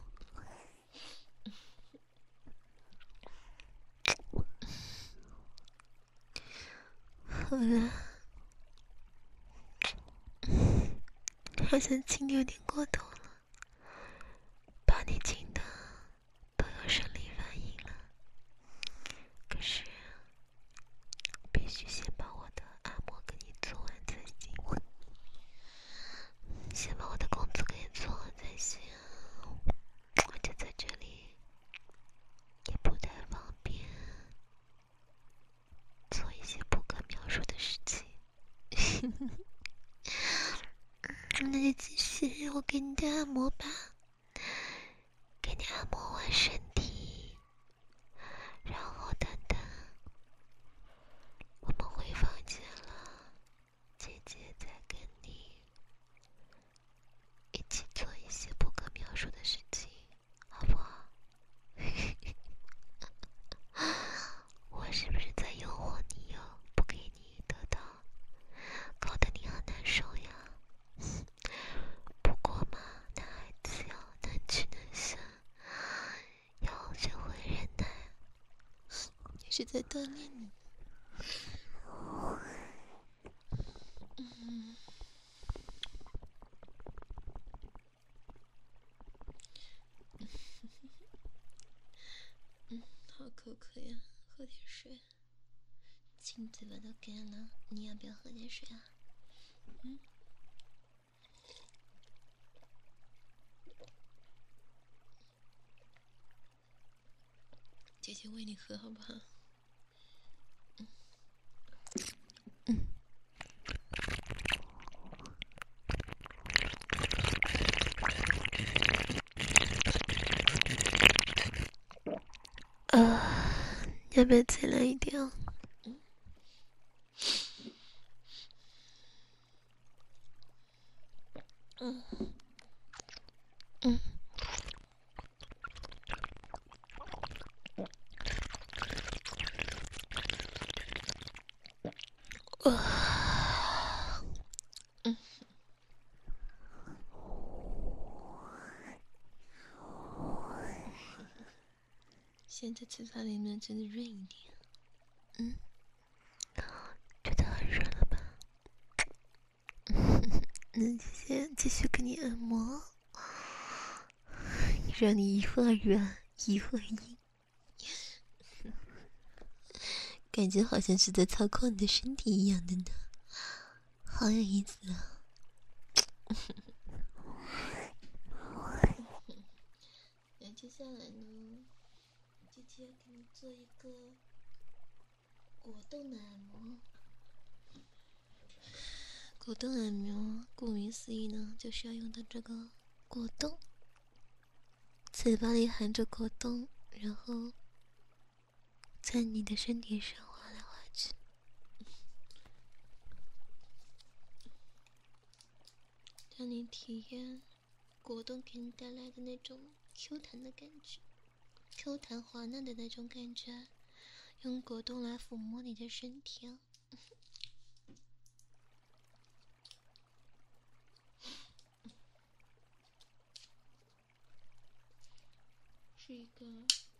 好了，好像亲的有点过头了，把你亲的都有生理反应了。可是，必须先把我的按摩给你做完才行，先把我的工作给你做完才行。我就在这里，也不太方便做一些不可描述的事情。那就继续，我给你的按摩吧，给你按摩完身体，然后等等，我们回房间了，姐姐再跟你一起做一些不可描述的事情，好不好？我是不是在诱惑你哟？不给你得到，搞得你好难受呀。不过嘛，男孩子要能屈能伸，要学会忍耐。也是在锻炼你。好口渴呀，喝点水。亲嘴巴都干了，你要不要喝点水啊？姐姐喂你喝好不好？要不要再来一点啊？现在嘴巴里面真的润一点。觉得很热了吧？那继续给你按摩，让你一会儿软一会儿硬，感觉好像是在操控你的身体一样的呢，好有意思啊！那接下来呢，姐姐要给你做一个果冻的按摩。果冻按摩，顾名思义呢，就是要用到这个果冻，嘴巴里含着果冻，然后在你的身体上滑来滑去，让你体验果冻给你带来的那种 Q 弹的感觉，Q 弹滑嫩的那种感觉，用果冻来抚摸你的身体啊。是一个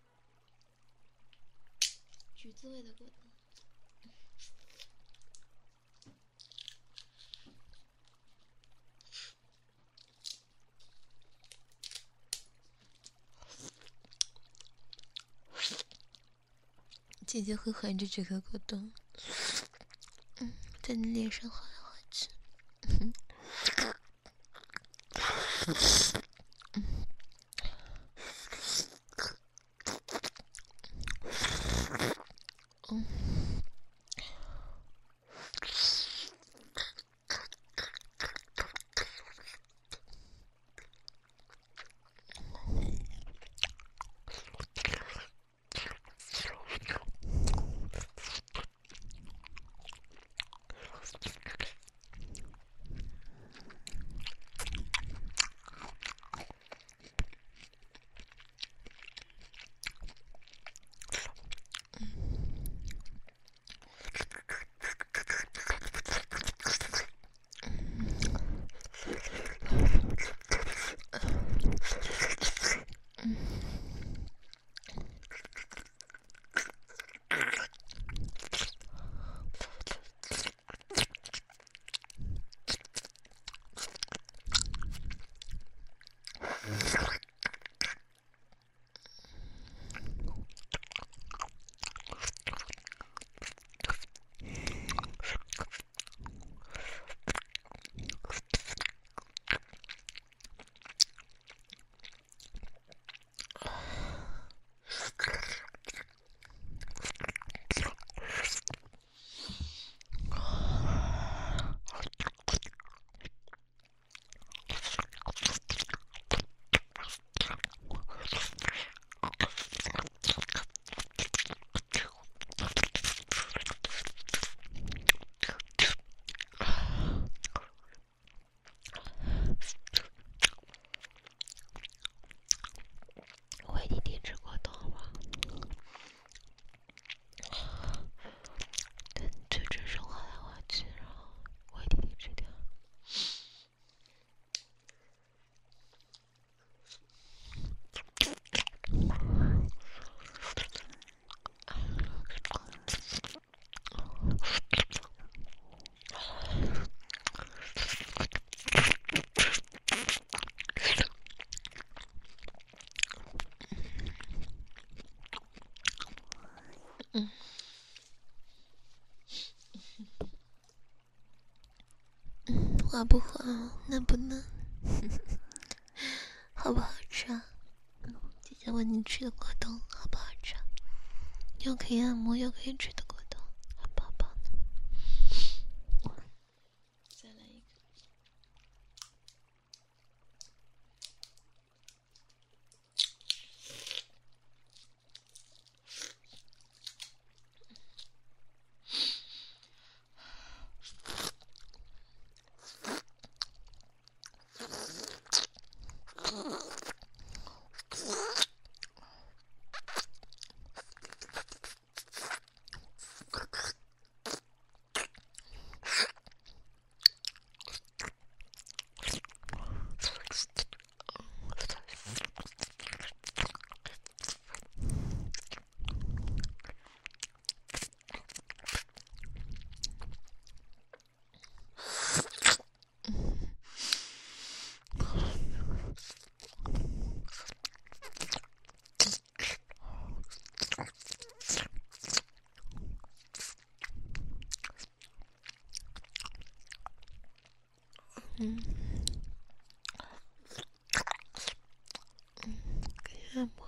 橘子味的果冻。姐姐会含着这个果冻，在你脸上滑来滑去。 嗯，滑不滑？能不能？好不好吃啊？姐姐问你吃的果冻好不好吃？又可以按摩又可以吃的果冻，好棒棒的。再来一个。按摩。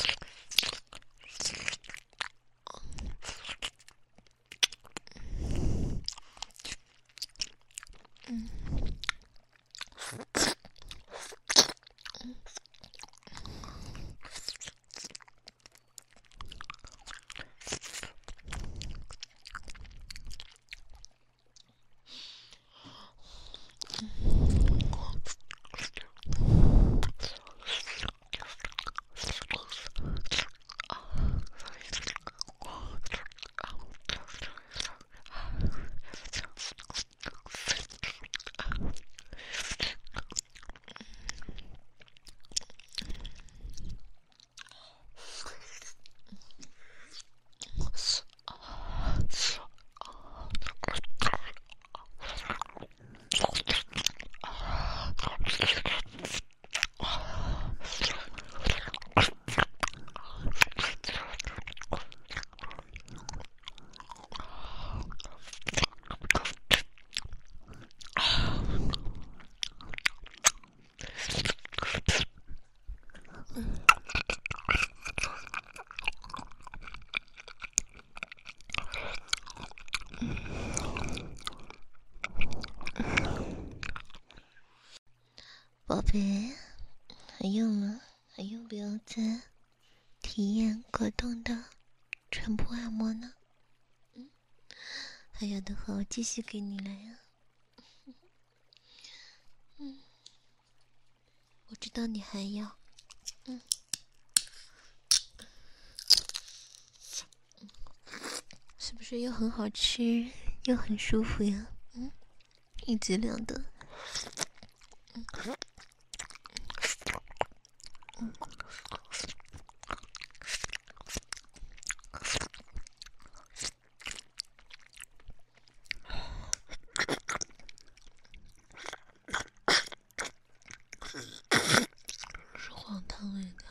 宝贝，还有吗？还要不要再体验果冻的唇部按摩呢？还有的话，我继续给你来啊。我知道你还要。是不是又很好吃，又很舒服呀？一举两得。是黄汤味的。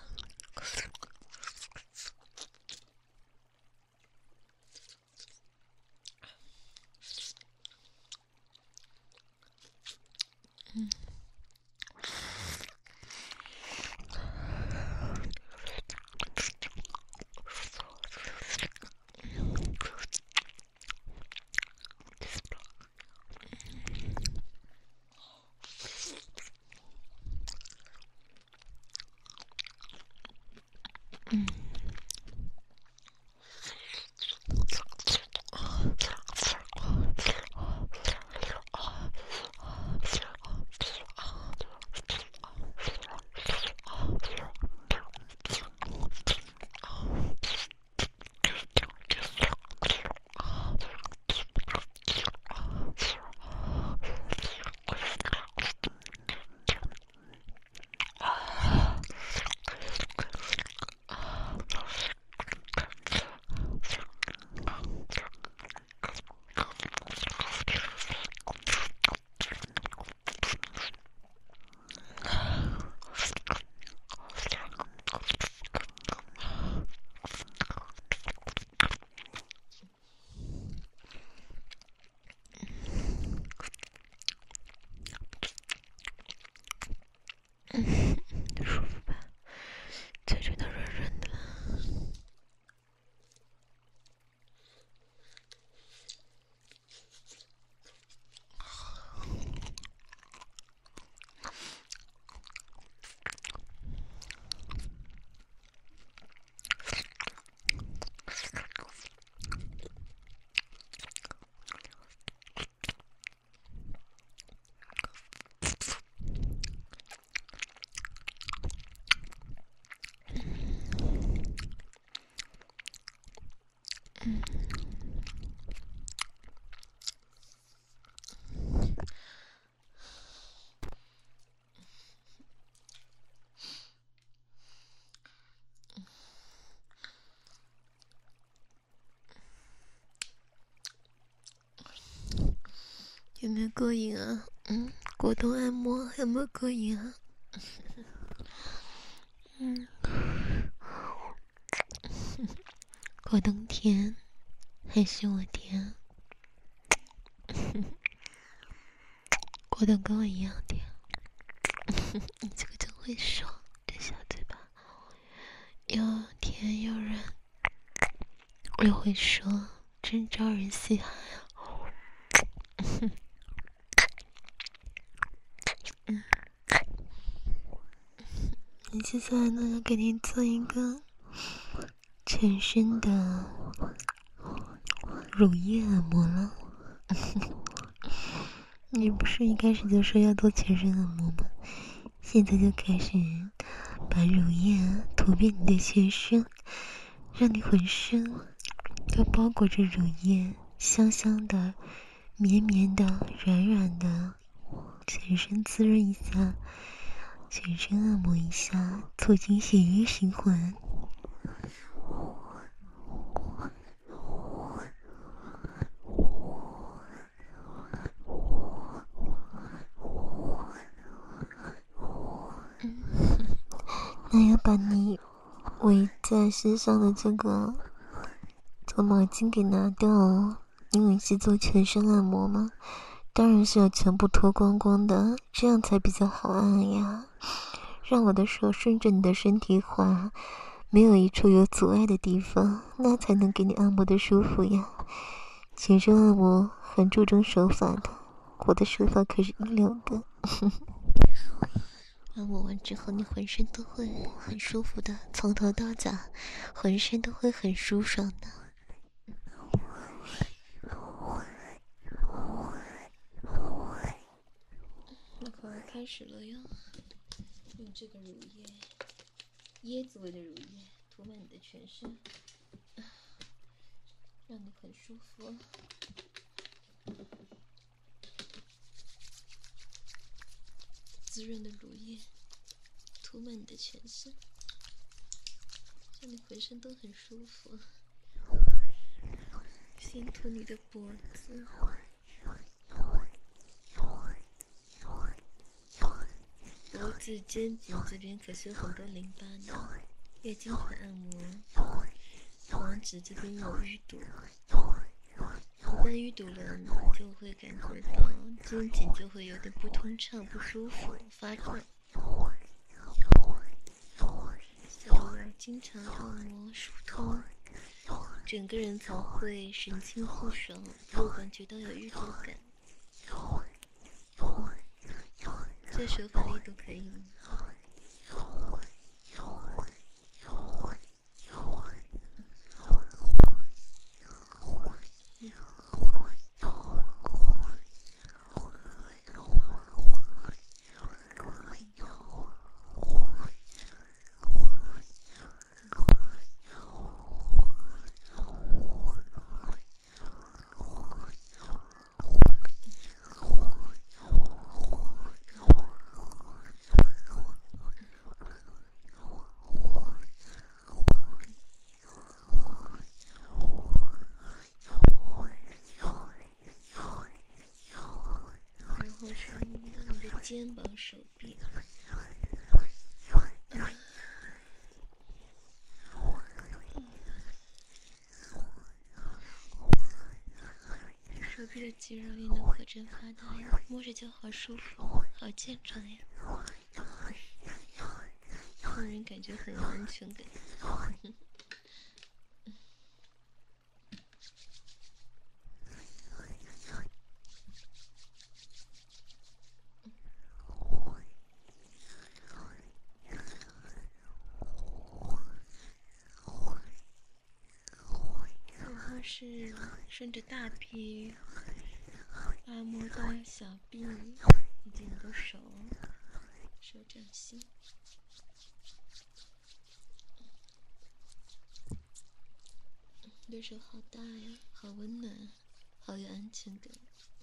有没有过瘾啊？果冻按摩有没有过瘾啊？果冻甜还是我甜？果冻跟我一样甜。你这个真会说，这小嘴巴又甜又软，又会说，真招人稀罕啊！你接下来呢，要给你做一个全身的乳液按摩了。你不是一开始就说要做全身按摩吗？现在就开始把乳液涂遍你的全身，让你浑身都包裹着乳液，香香的、绵绵的、软软的，全身滋润一下，全身按摩一下，促进血液循环。那要把你围在身上的这个毛巾给拿掉哦，因为是做全身按摩嘛，当然是要全部脱光光的，这样才比较好按呀。让我的手顺着你的身体滑，没有一处有阻碍的地方，那才能给你按摩的舒服呀。全身按摩很注重手法的，我的手法可是一流的。按摩完之后，你浑身都会很舒服的，从头到脚，浑身都会很舒爽的。那可要开始了哟，用这个乳液，椰子味的乳液涂满你的全身，让你很舒服。滋润的乳液涂满你的全身，让你浑身都很舒服。先涂你的脖子，脖子、肩颈这边可是有很多淋巴的，月经腿按摩，防止这边有淤堵。一旦淤堵了，你就会感觉到肩颈就会有点不通畅、不舒服、发胀。所以要经常按摩疏通，整个人才会神清气爽，不会感觉到有淤堵感。这手法力度可以吗？然后是你的肩膀、手臂。手臂的肌肉力能可真发达呀，摸着就好舒服，好健壮呀，让人感觉很有安全感。然后是顺着大臂按摩到小臂以及你的手掌心。 你的手好大呀，好温暖，好有安全感。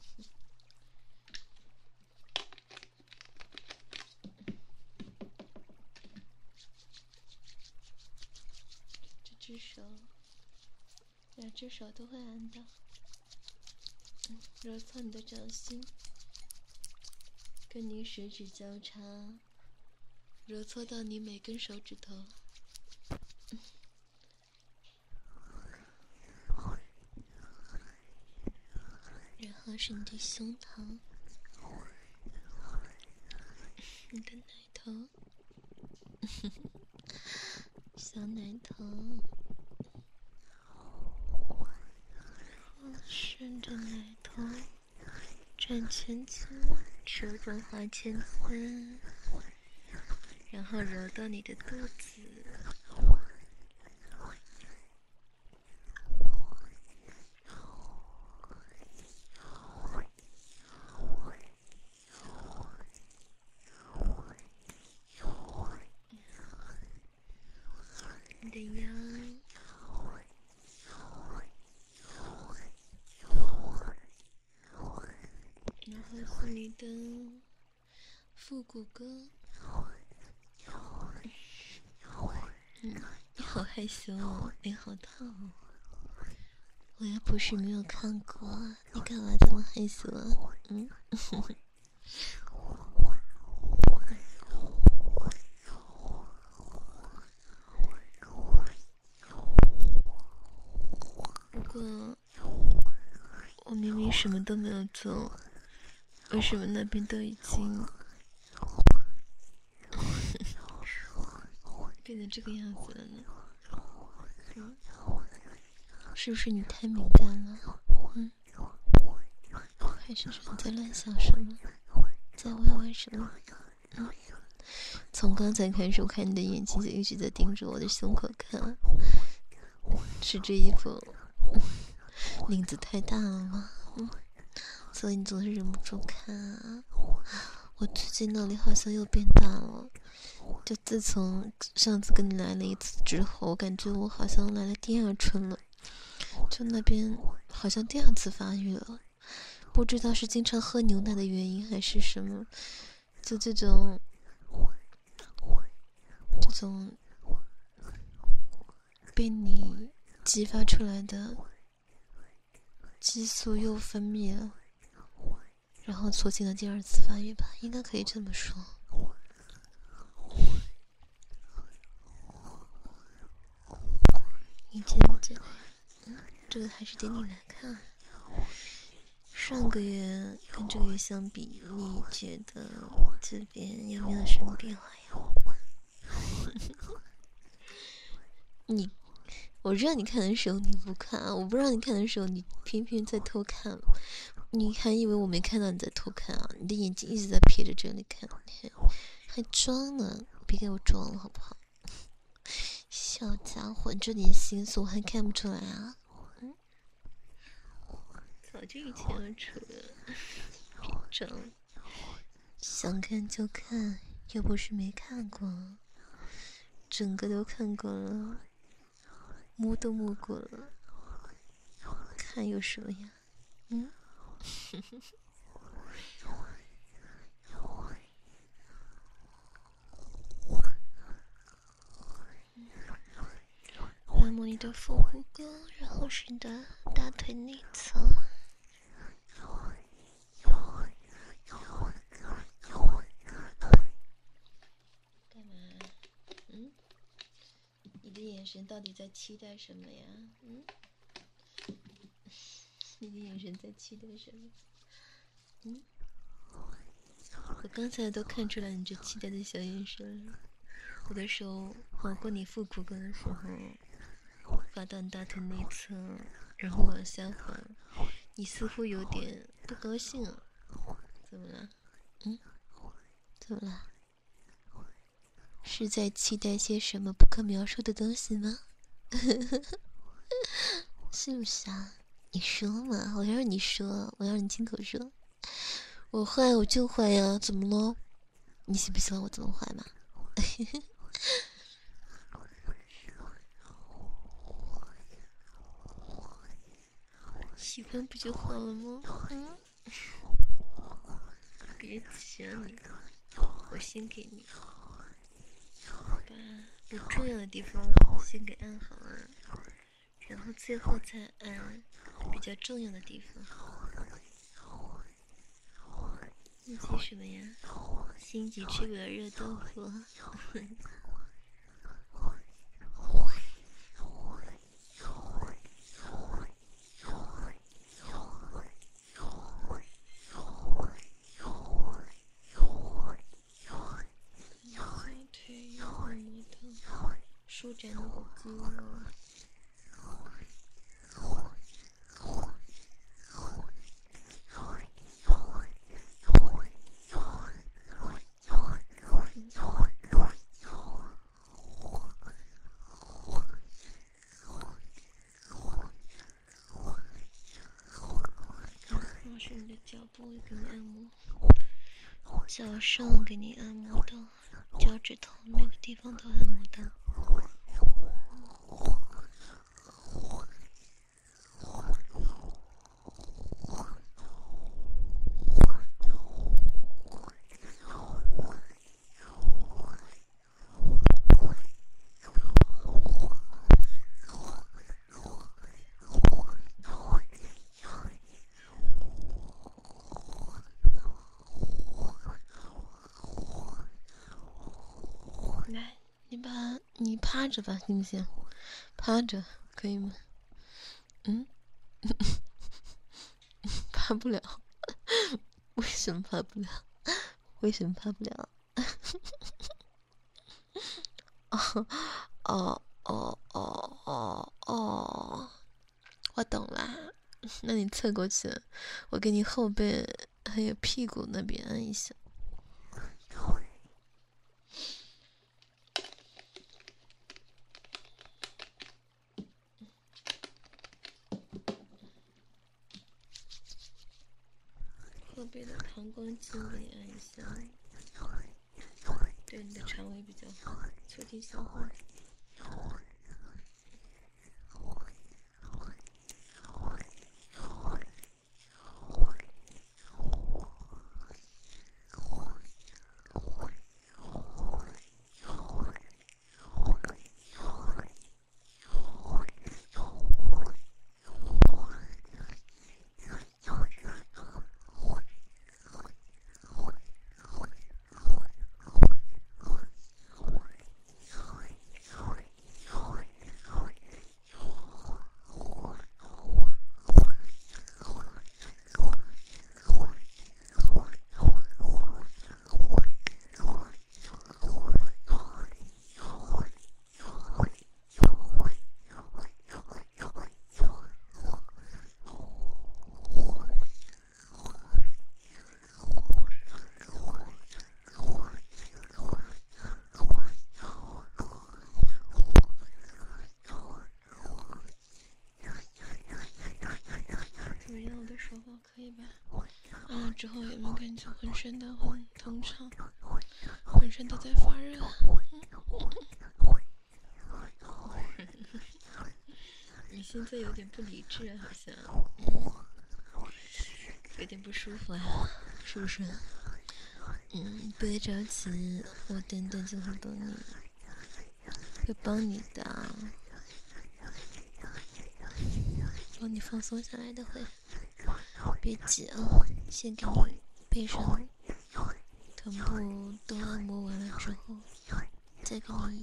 这只手，两只手都会按到。揉搓你的掌心，跟你食指交叉，揉搓到你每根手指头。然后是你的胸膛，你的奶头，小奶头，顺着奶头转圈圈，手掌画圈圈，然后揉到你的肚子。你的腰，然后是你的腹股沟。你好害羞哦，脸好烫哦。我又不是没有看过，你干嘛这么害羞啊？不过我明明什么都没有做，为什么那边都已经变成这个样子了呢？是不是你太敏感了？还是说你在乱想什么？在歪歪什么？从刚才开始，我看你的眼睛就一直在盯着我的胸口看，是这衣服领子太大了吗？所以你总是忍不住看啊。我最近那里好像又变大了，就自从上次跟你来了一次之后，我感觉我好像来了第二春了，就那边好像第二次发育了，不知道是经常喝牛奶的原因还是什么，就这种被你激发出来的激素又分泌了，然后促进了第二次发育吧，应该可以这么说。你觉得这个还是得你来看。上个月跟这个月相比，你觉得这边有没有什么变化呀？我让你看的时候你不看，我不让你看的时候你偏偏在偷看，你还以为我没看到你在偷看啊？你的眼睛一直在瞥着这里看，还装呢，别给我装了好不好？小家伙，这点心思我还看不出来啊？早就一清二楚了，别装，想看就看，又不是没看过，整个都看过了，摸都摸过了，看有什么呀？来摸你的腹股沟，然后是你的大腿内侧。干嘛？你的眼神到底在期待什么呀？你的眼神在期待什么？我刚才都看出来你这期待的小眼神了。我的手划过你腹股沟的时候，滑到你大腿内侧，然后往下滑，你似乎有点不高兴啊？怎么了？怎么了？是在期待些什么不可描述的东西吗？是不是啊？你说嘛，我要让你说，我要让你亲口说。我坏我就坏呀，怎么了？你喜不喜欢我这么坏嘛？ 喜欢不就好了吗？嗯，别急啊你，我先给你，把不重要的地方先给按好了，然后最后再按比较重要的地方。你急什么呀？心急吃不了热豆腐。小腿有按摩疼，舒展那个肌肉。放是你的脚部给你按摩，脚上给你按摩到，脚趾头每个地方都按摩到。来，你趴着吧，行不行？趴着可以吗？嗯，趴不了，为什么趴不了？为什么趴不了？哦哦哦哦哦哦，我懂啦。那你侧过去，我给你后背还有屁股那边按一下。后背的膀胱经给你按一下，对你的肠胃比较好，促进消化。怎么样，我的手法可以吧？按了之后有没有感觉浑身都很通畅，浑身都在发热？你现在有点不理智啊，好像，有点不舒服呀，是不是？别着急，我等等就会帮你，会帮你的，帮你放松下来的会。别急啊，先给你背上臀部都按摩完了之后，再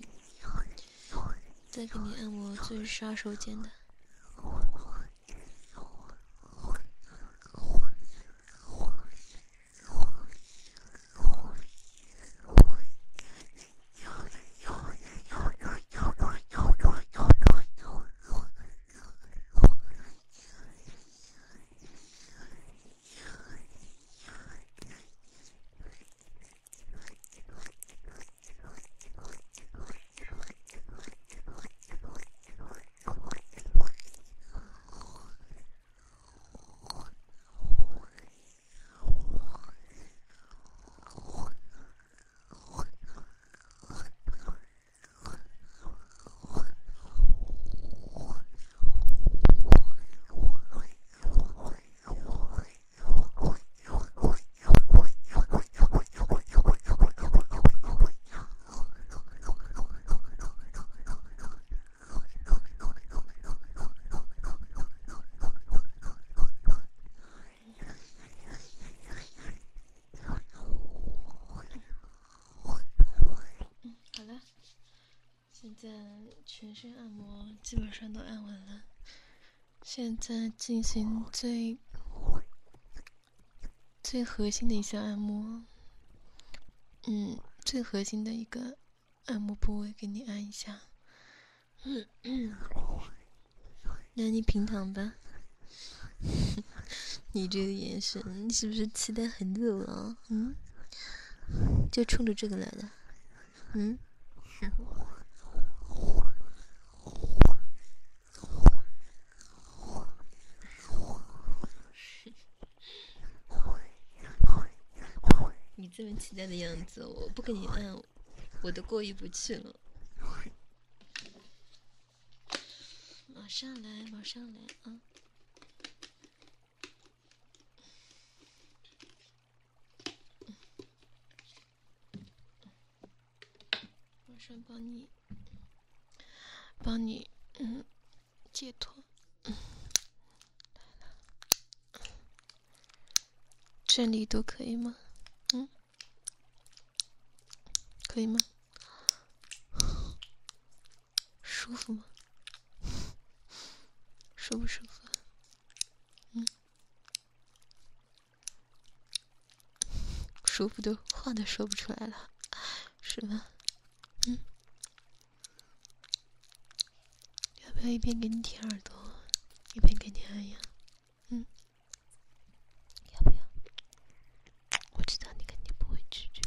给你按摩最杀手锏的。 在全身按摩基本上都按完了，现在进行最核心的一项按摩，最核心的一个按摩部位给你按一下。那你平躺吧。你这个眼神，你是不是期待很久了？就冲着这个来的。你这么期待的样子，我不给你按，我都过意不去了。马上来，马上来啊！马上帮你解脱。这里都可以吗？可以吗？舒服吗？舒不舒服？舒服的话都说不出来了，是吧？要不要一边给你舔耳朵，一边给你按呀？要不要？我知道你肯定不会拒绝。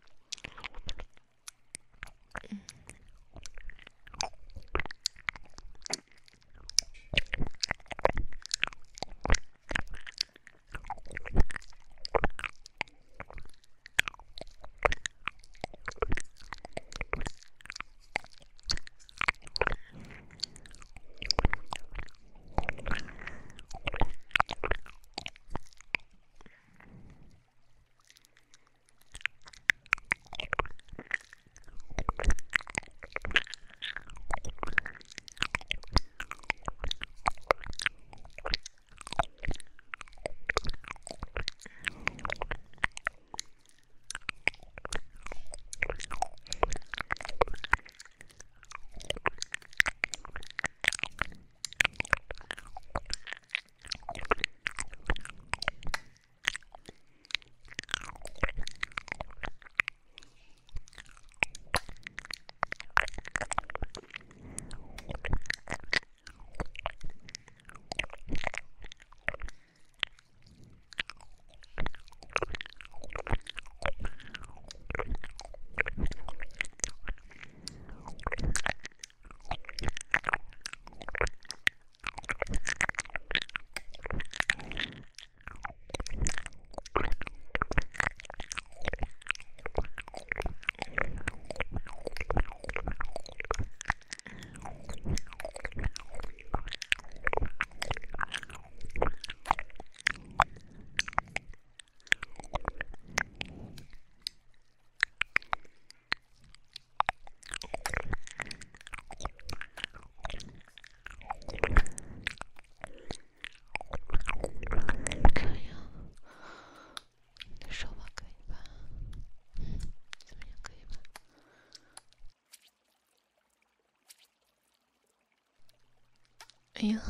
哎呀，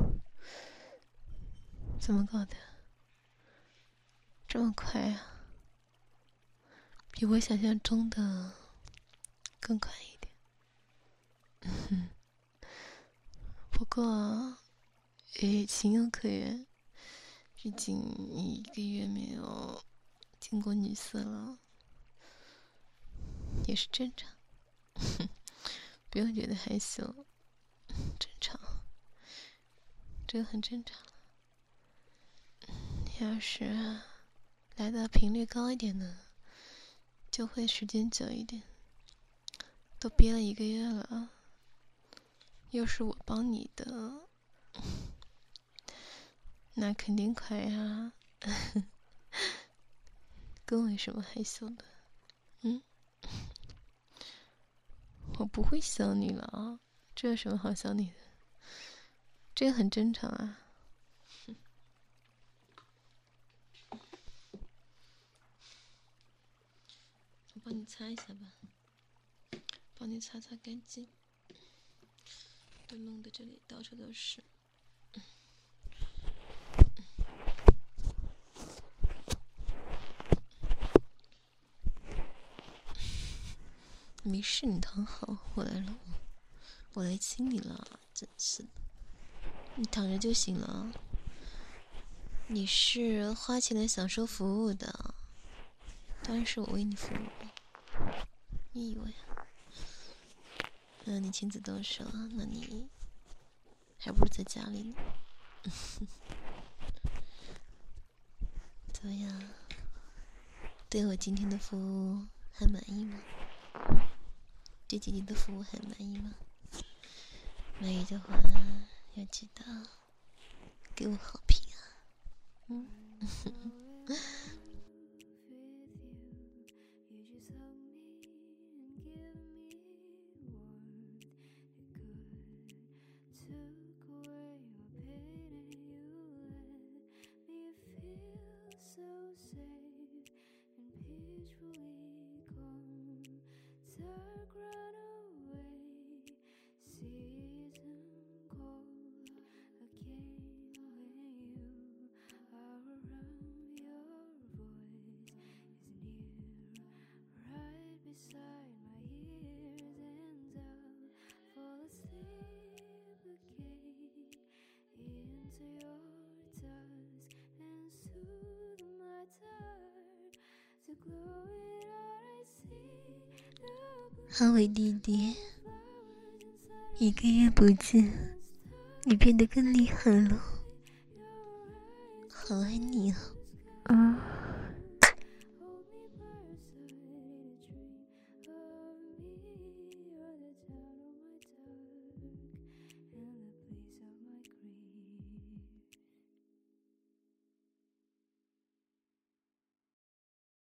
怎么搞的？这么快啊？比我想象中的更快一点。不过，情有可原，毕竟你1个月没有经过女色了，也是正常。不用觉得害羞，正常，这个很正常。要是来的频率高一点的，就会时间久一点。都憋了1个月了，又是我帮你的，那肯定快呀。跟我有什么害羞的？我不会想你了啊，这有什么好想你的？这个很正常啊。我帮你擦一下吧，帮你擦擦干净。 都弄得这里到处都是。没事，你躺好，我来了，我来亲你了，真是的，你躺着就行了。你是花钱来享受服务的，当然是我为你服务。你以为？你亲自动手，那你还不如在家里呢。怎么样？对我今天的服务还满意吗？对姐姐的服务还满意吗？满意的话，要记得给我好评啊！阿伟弟弟，1个月不见，你变得更厉害了，好爱你啊！